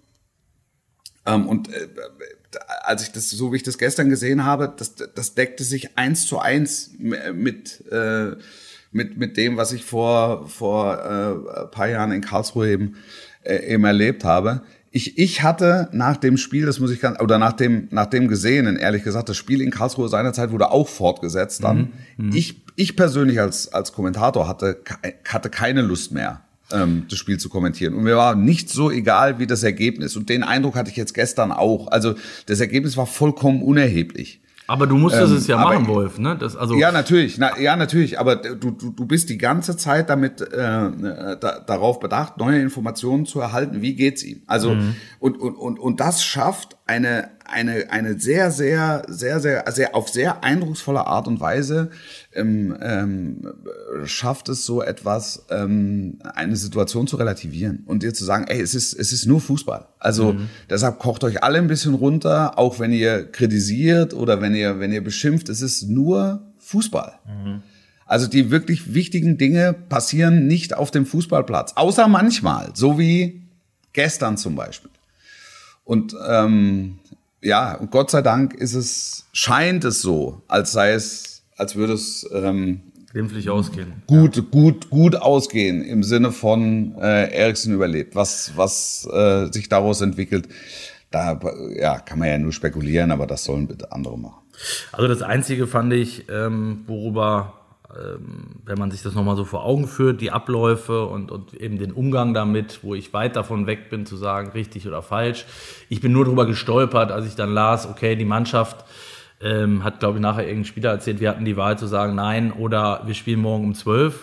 Und äh, als ich das, so wie ich das gestern gesehen habe, das, das deckte sich eins zu eins mit, äh, mit, mit dem, was ich vor, vor äh, ein paar Jahren in Karlsruhe eben, äh, eben erlebt habe. Ich, ich hatte nach dem Spiel, das muss ich ganz, oder nach dem, nach dem Gesehenen, ehrlich gesagt, das Spiel in Karlsruhe seinerzeit wurde auch fortgesetzt dann. Mhm. Ich, ich persönlich als, als Kommentator hatte, hatte keine Lust mehr, das Spiel zu kommentieren. Und mir war nicht so egal wie das Ergebnis. Und den Eindruck hatte ich jetzt gestern auch. Also das Ergebnis war vollkommen unerheblich. Aber du musstest ähm, es ja machen, Wolf, ne? Das, also ja, natürlich. Na, ja, natürlich. Aber du, du, du bist die ganze Zeit damit äh, da, darauf bedacht, neue Informationen zu erhalten. Wie geht's ihm? Also mhm. und, und, und, und das schafft eine, eine, eine sehr, sehr, sehr, sehr, sehr auf sehr eindrucksvolle Art und Weise ähm, ähm, schafft es so etwas, ähm, eine Situation zu relativieren und dir zu sagen, ey, es ist, es ist nur Fußball. Also mhm. deshalb kocht euch alle ein bisschen runter, auch wenn ihr kritisiert oder wenn ihr, wenn ihr beschimpft, es ist nur Fußball. Mhm. Also die wirklich wichtigen Dinge passieren nicht auf dem Fußballplatz, außer manchmal, so wie gestern zum Beispiel. Und ähm, ja, und Gott sei Dank ist es, scheint es so, als sei es, als würde es ähm, glimpflich ausgehen. Gut, ja. gut, gut ausgehen im Sinne von äh, Eriksen überlebt. Was, was äh, sich daraus entwickelt, da ja, kann man ja nur spekulieren, aber das sollen bitte andere machen. Also das Einzige fand ich, ähm, worüber, ähm, wenn man sich das nochmal so vor Augen führt, die Abläufe und, und eben den Umgang damit, wo ich weit davon weg bin zu sagen, richtig oder falsch. Ich bin nur drüber gestolpert, als ich dann las, okay, die Mannschaft ähm, hat, glaube ich, nachher irgendein Spieler erzählt, wir hatten die Wahl zu sagen, nein, oder wir spielen morgen um zwölf.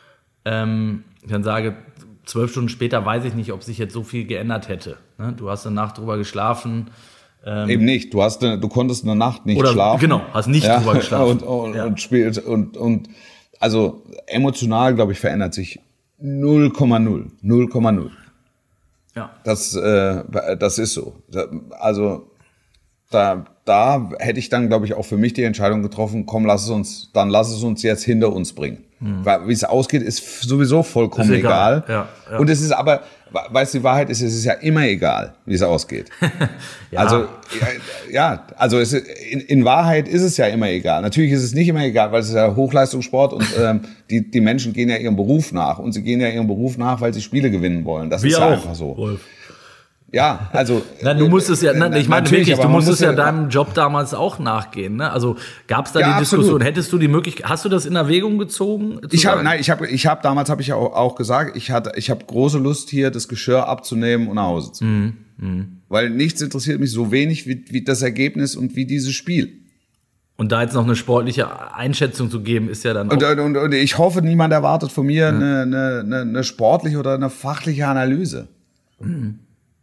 Ähm, ich dann sage, zwölf Stunden später weiß ich nicht, ob sich jetzt so viel geändert hätte. Ne? Du hast eine Nacht drüber geschlafen. Ähm, Eben nicht. Du hast, eine, du konntest eine Nacht nicht oder, schlafen. Genau, hast nicht ja, drüber geschlafen. Und, und, ja. und spielt und und also emotional, glaube ich, verändert sich null Komma null, null Komma null. Ja. Das, äh, das ist so. Also da, da hätte ich dann, glaube ich, auch für mich die Entscheidung getroffen: Komm, lass es uns, dann lass es uns jetzt hinter uns bringen. Hm. Weil wie es ausgeht, ist sowieso vollkommen ist egal. egal. Ja, ja. Und es ist aber, weißt du, die Wahrheit ist, es ist ja immer egal, wie es ausgeht. ja. Also, ja, also es ist, in, in Wahrheit ist es ja immer egal. Natürlich ist es nicht immer egal, weil es ist ja Hochleistungssport und ähm, die, die Menschen gehen ja ihrem Beruf nach. Und sie gehen ja ihrem Beruf nach, weil sie Spiele gewinnen wollen. Das Wir ist ja auch, einfach so. Wolf. Ja, also. Na, du musstest ja, na, ich meine wirklich, du musstest ja deinem Job damals auch nachgehen, ne? Also gab es da ja, die Diskussion? Absolut. Hättest du die Möglichkeit? Hast du das in Erwägung gezogen? Ich habe, nein, ich habe, ich habe damals habe ich ja auch, auch gesagt, ich hatte, ich habe große Lust hier, das Geschirr abzunehmen und nach Hause zu gehen, mm, mm. weil nichts interessiert mich so wenig wie, wie das Ergebnis und wie dieses Spiel. Und da jetzt noch eine sportliche Einschätzung zu geben, ist ja dann auch... Und, und, und ich hoffe, niemand erwartet von mir ja. eine, eine, eine sportliche oder eine fachliche Analyse. Mm.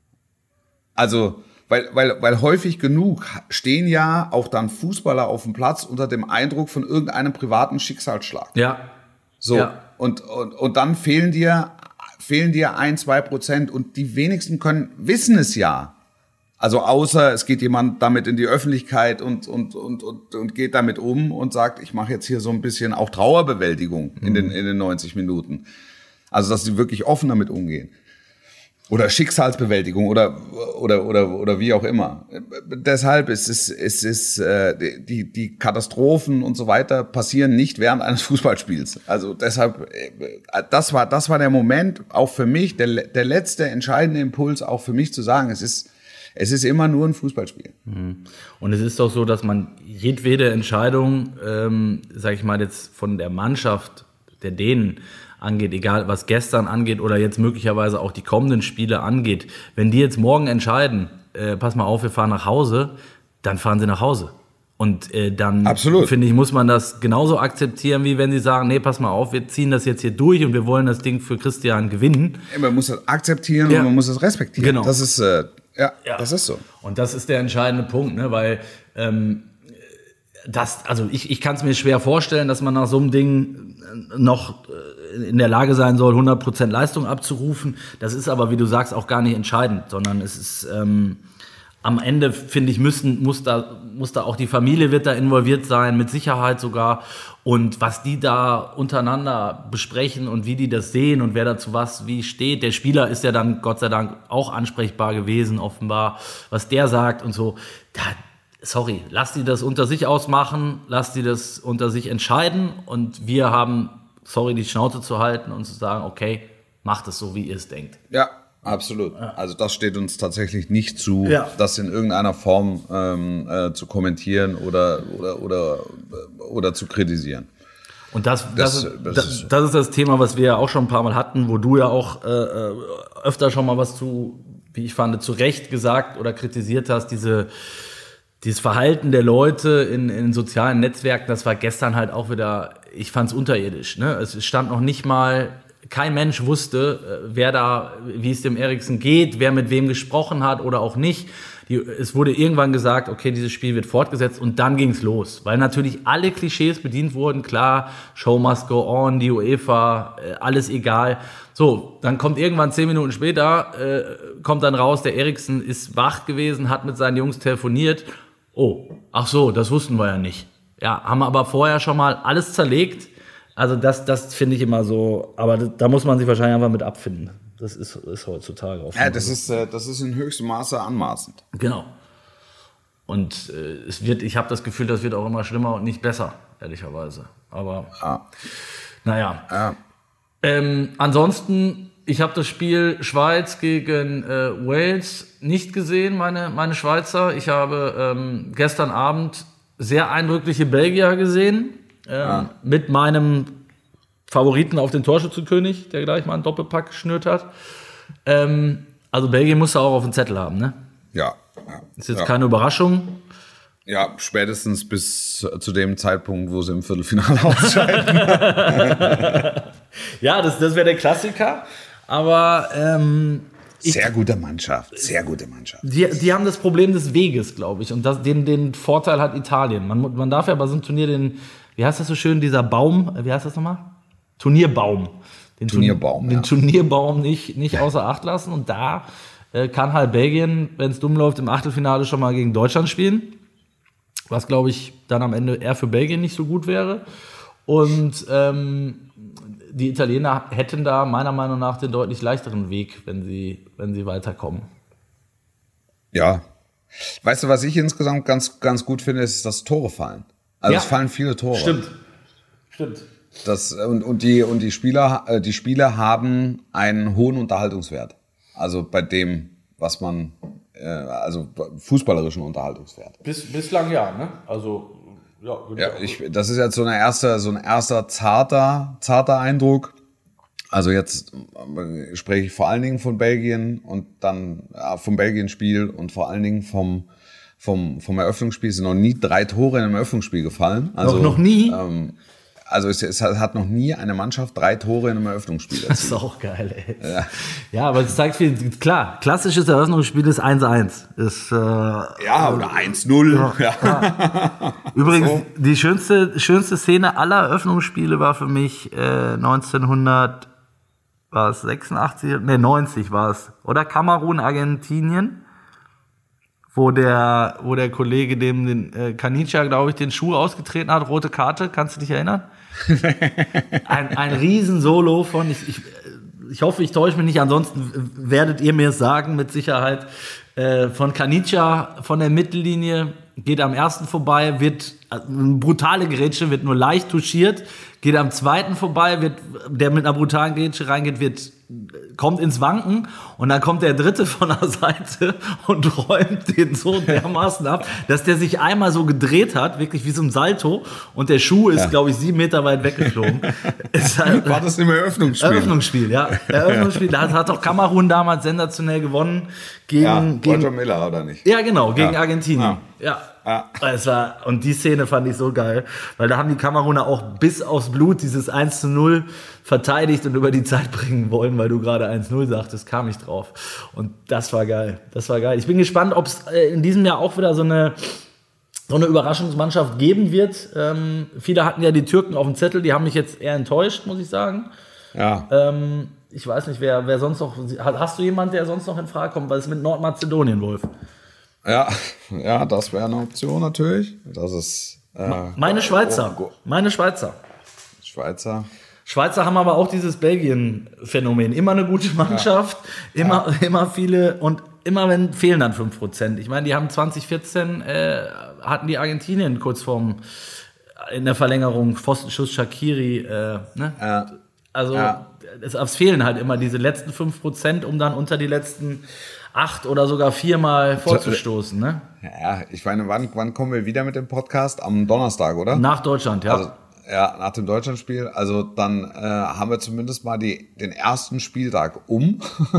Also, weil, weil, weil häufig genug stehen ja auch dann Fußballer auf dem Platz unter dem Eindruck von irgendeinem privaten Schicksalsschlag. Ja. So. Ja. Und, und, und dann fehlen dir fehlen dir ein, zwei Prozent und die wenigsten können, wissen es ja. Also außer es geht jemand damit in die Öffentlichkeit und, und, und, und, und geht damit um und sagt, ich mache jetzt hier so ein bisschen auch Trauerbewältigung mhm. in den, in den neunzig Minuten. Also, dass sie wirklich offen damit umgehen. Oder Schicksalsbewältigung oder, oder, oder, oder wie auch immer. Deshalb ist es, es ist, äh, die, die Katastrophen und so weiter passieren nicht während eines Fußballspiels. Also deshalb, äh, das war, das war der Moment, auch für mich, der, der letzte entscheidende Impuls, auch für mich zu sagen, es ist, Es ist immer nur ein Fußballspiel. Und es ist doch so, dass man jedwede Entscheidung, ähm, sage ich mal jetzt von der Mannschaft, der Dänen angeht, egal was gestern angeht oder jetzt möglicherweise auch die kommenden Spiele angeht, wenn die jetzt morgen entscheiden, äh, pass mal auf, wir fahren nach Hause, dann fahren sie nach Hause. Und äh, dann, Absolut. finde ich, muss man das genauso akzeptieren, wie wenn sie sagen, nee, pass mal auf, wir ziehen das jetzt hier durch und wir wollen das Ding für Christian gewinnen. Man muss das akzeptieren Ja. und man muss das respektieren. Genau. Das ist, äh, ja, Ja. das ist so. Und das ist der entscheidende Punkt, ne? Weil ähm, das, also ich, ich kann es mir schwer vorstellen, dass man nach so einem Ding noch in der Lage sein soll, hundert Prozent Leistung abzurufen. Das ist aber, wie du sagst, auch gar nicht entscheidend, sondern es ist ähm, am Ende, finde ich, müssen, muss da, muss da auch die Familie wird da involviert sein, mit Sicherheit sogar. Und was die da untereinander besprechen und wie die das sehen und wer dazu was wie steht. Der Spieler ist ja dann Gott sei Dank auch ansprechbar gewesen, offenbar, was der sagt und so. Da, sorry, lass die das unter sich ausmachen, lass die das unter sich entscheiden und wir haben, sorry, die Schnauze zu halten und zu sagen, okay, macht es so, wie ihr es denkt. Ja, absolut. Also das steht uns tatsächlich nicht zu, Ja. das in irgendeiner Form ähm, äh, zu kommentieren oder, oder, oder, oder zu kritisieren. Und das, das, Das- ist, das das, ist so. das ist das Thema, was wir ja auch schon ein paar Mal hatten, wo du ja auch äh, äh, öfter schon mal was zu, wie ich fand, zu Recht gesagt oder kritisiert hast, diese dieses Verhalten der Leute in, in sozialen Netzwerken, das war gestern halt auch wieder, ich fand es unterirdisch. Ne? Es stand noch nicht mal, kein Mensch wusste, äh, wer da, wie es dem Eriksen geht, wer mit wem gesprochen hat oder auch nicht. Die, es wurde irgendwann gesagt, okay, dieses Spiel wird fortgesetzt und dann ging's los. Weil natürlich alle Klischees bedient wurden, klar, Show must go on, die UEFA, äh, alles egal. So, dann kommt irgendwann zehn Minuten später, äh, kommt dann raus, der Eriksen ist wach gewesen, hat mit seinen Jungs telefoniert. Oh, ach so, das wussten wir ja nicht. Ja, haben wir aber vorher schon mal alles zerlegt. Also das, das finde ich immer so, aber da, da muss man sich wahrscheinlich einfach mit abfinden. Das ist, ist heutzutage auch. Ja, das ist, äh, das ist in höchstem Maße anmaßend. Genau. Und äh, es wird, ich habe das Gefühl, das wird auch immer schlimmer und nicht besser, ehrlicherweise. Aber Ja. naja. Ja. Ähm, ansonsten, ich habe das Spiel Schweiz gegen äh, Wales nicht gesehen, meine, meine Schweizer. Ich habe ähm, gestern Abend sehr eindrückliche Belgier gesehen, ähm, Ja. mit meinem Favoriten auf den Torschützenkönig, der gleich mal einen Doppelpack geschnürt hat. Ähm, also Belgien musste auch auf den Zettel haben, ne? Ja. Ja. Ist jetzt ja. keine Überraschung. Ja, spätestens bis zu dem Zeitpunkt, wo sie im Viertelfinale ausscheiden. Ja, das, das wäre der Klassiker. Aber ähm, ich, Sehr gute Mannschaft, sehr gute Mannschaft. die, die haben das Problem des Weges, glaube ich. Und das, den, den Vorteil hat Italien. Man, man darf ja bei so einem Turnier den, wie heißt das so schön, dieser Baum, wie heißt das nochmal? Turnierbaum. Den Turnierbaum, Turn- Den ja. Turnierbaum nicht, nicht außer Acht lassen. Und da äh, kann halt Belgien, wenn es dumm läuft, im Achtelfinale schon mal gegen Deutschland spielen. Was, glaube ich, dann am Ende eher für Belgien nicht so gut wäre. Und ähm, die Italiener hätten da meiner Meinung nach den deutlich leichteren Weg, wenn sie, wenn sie weiterkommen. Ja. Weißt du, was ich insgesamt ganz, ganz gut finde, ist, dass Tore fallen. Also Ja. es fallen viele Tore. Stimmt. Stimmt. Das, und, und, die, und die Spieler, äh, die Spieler haben einen hohen Unterhaltungswert. Also bei dem, was man, äh, also fußballerischen Unterhaltungswert. Bis, bislang ja, ne? Also, ja, würde Ja, ich, das ist jetzt so, eine erste, so ein erster zarter, zarter Eindruck. Also jetzt äh, spreche ich vor allen Dingen von Belgien und dann ja, vom Belgien-Spiel und vor allen Dingen vom, vom, vom Eröffnungsspiel. Es sind noch nie drei Tore in einem Eröffnungsspiel gefallen. Also, noch nie? Ähm, also es, es hat noch nie eine Mannschaft drei Tore in einem Eröffnungsspiel erzielt. Das ist auch geil, ey. Ja, ja, aber es zeigt viel, klar, klassisches Eröffnungsspiel ist eins eins. Ist, äh, Ja, oder eins null. Ja. übrigens, So. die schönste, schönste Szene aller Eröffnungsspiele war für mich äh, neunzehnhundertfünfundneunzig war es sechsundachtzig, ne neunzig war es, oder Kamerun, Argentinien, wo der, wo der Kollege dem den äh, Kanicha, glaube ich, den Schuh ausgetreten hat, rote Karte, kannst du dich erinnern? ein, ein Riesen-Solo von, ich, ich, ich hoffe, ich täusche mich nicht, ansonsten werdet ihr mir sagen, mit Sicherheit, äh, von Kanicha von der Mittellinie, geht am ersten vorbei, wird eine brutale Grätsche, wird nur leicht touchiert, geht am zweiten vorbei, wird der mit einer brutalen Grätsche reingeht, wird kommt ins Wanken und dann kommt der dritte von der Seite und räumt den so dermaßen ab, dass der sich einmal so gedreht hat, wirklich wie so ein Salto und der Schuh ist, ja. glaube ich, sieben Meter weit weggeflogen. Halt, war das im Eröffnungsspiel? Eröffnungsspiel, ja. Eröffnungsspiel, da hat, hat auch Kamerun damals sensationell gewonnen gegen... Ja, gegen Roger Miller, oder nicht? Ja, genau, gegen ja. Argentinien. Ja. ja. Ja. Es war, und die Szene fand ich so geil, weil da haben die Kameruner auch bis aufs Blut dieses eins zu null verteidigt und über die Zeit bringen wollen, weil du gerade eins null sagtest, kam ich drauf. Und das war geil, das war geil. Ich bin gespannt, ob es in diesem Jahr auch wieder so eine, so eine Überraschungsmannschaft geben wird. Ähm, viele hatten ja die Türken auf dem Zettel, die haben mich jetzt eher enttäuscht, muss ich sagen. Ja. Ähm, ich weiß nicht, wer, wer sonst noch, hast du jemanden, der sonst noch in Frage kommt? Was ist mit Nordmazedonien, Wolf? Ja, ja, das wäre eine Option natürlich. Das ist äh, meine Schweizer. Oh, meine Schweizer. Schweizer. Schweizer haben aber auch dieses Belgien-Phänomen. Immer eine gute Mannschaft, ja. immer, ja. immer viele und immer wenn fehlen dann fünf Prozent. Ich meine, die haben zwanzig vierzehn äh, hatten die Argentinien kurz vorm in der Verlängerung Pfostenschuss Shaqiri. Äh, ne? Ja. Also ja. es, es fehlen halt immer diese letzten fünf Prozent, um dann unter die letzten acht oder sogar viermal vorzustoßen, ne? Ja, ich meine, wann, wann kommen wir wieder mit dem Podcast? Am Donnerstag, oder? Nach Deutschland, ja. Also, ja, nach dem Deutschlandspiel. Also dann äh, haben wir zumindest mal die, den ersten Spieltag um.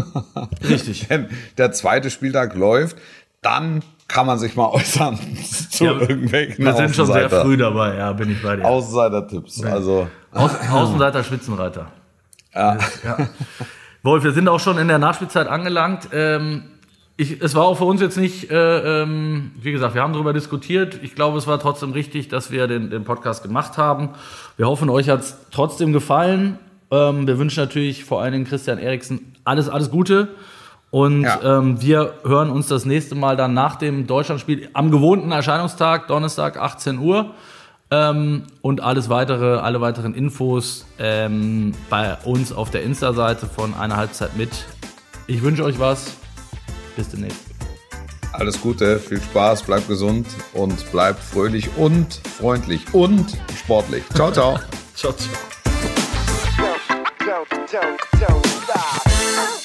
Richtig. Wenn der zweite Spieltag läuft, dann kann man sich mal äußern zu ja, irgendwelchen wir sind schon sehr früh dabei, ja, bin ich bei dir. Außenseiter-Tipps, ja. also. Außen, Außenseiter, Spitzenreiter. Ja. ja. Wolf, wir sind auch schon in der Nachspielzeit angelangt. Ähm, ich, es war auch für uns jetzt nicht, äh, ähm, wie gesagt, wir haben darüber diskutiert. Ich glaube, es war trotzdem richtig, dass wir den, den Podcast gemacht haben. Wir hoffen, euch hat es trotzdem gefallen. Ähm, wir wünschen natürlich vor allen Dingen Christian Eriksen alles, alles Gute. Und ja. ähm, wir hören uns das nächste Mal dann nach dem Deutschlandspiel am gewohnten Erscheinungstag, Donnerstag, achtzehn Uhr. Ähm, und alles weitere, alle weiteren Infos ähm, bei uns auf der Insta-Seite von Eine Halbzeit mit. Ich wünsche euch was. Bis demnächst. Alles Gute, viel Spaß, bleibt gesund und bleibt fröhlich und freundlich und sportlich. Ciao, ciao. ciao, ciao. Don't, don't, don't, don't stop.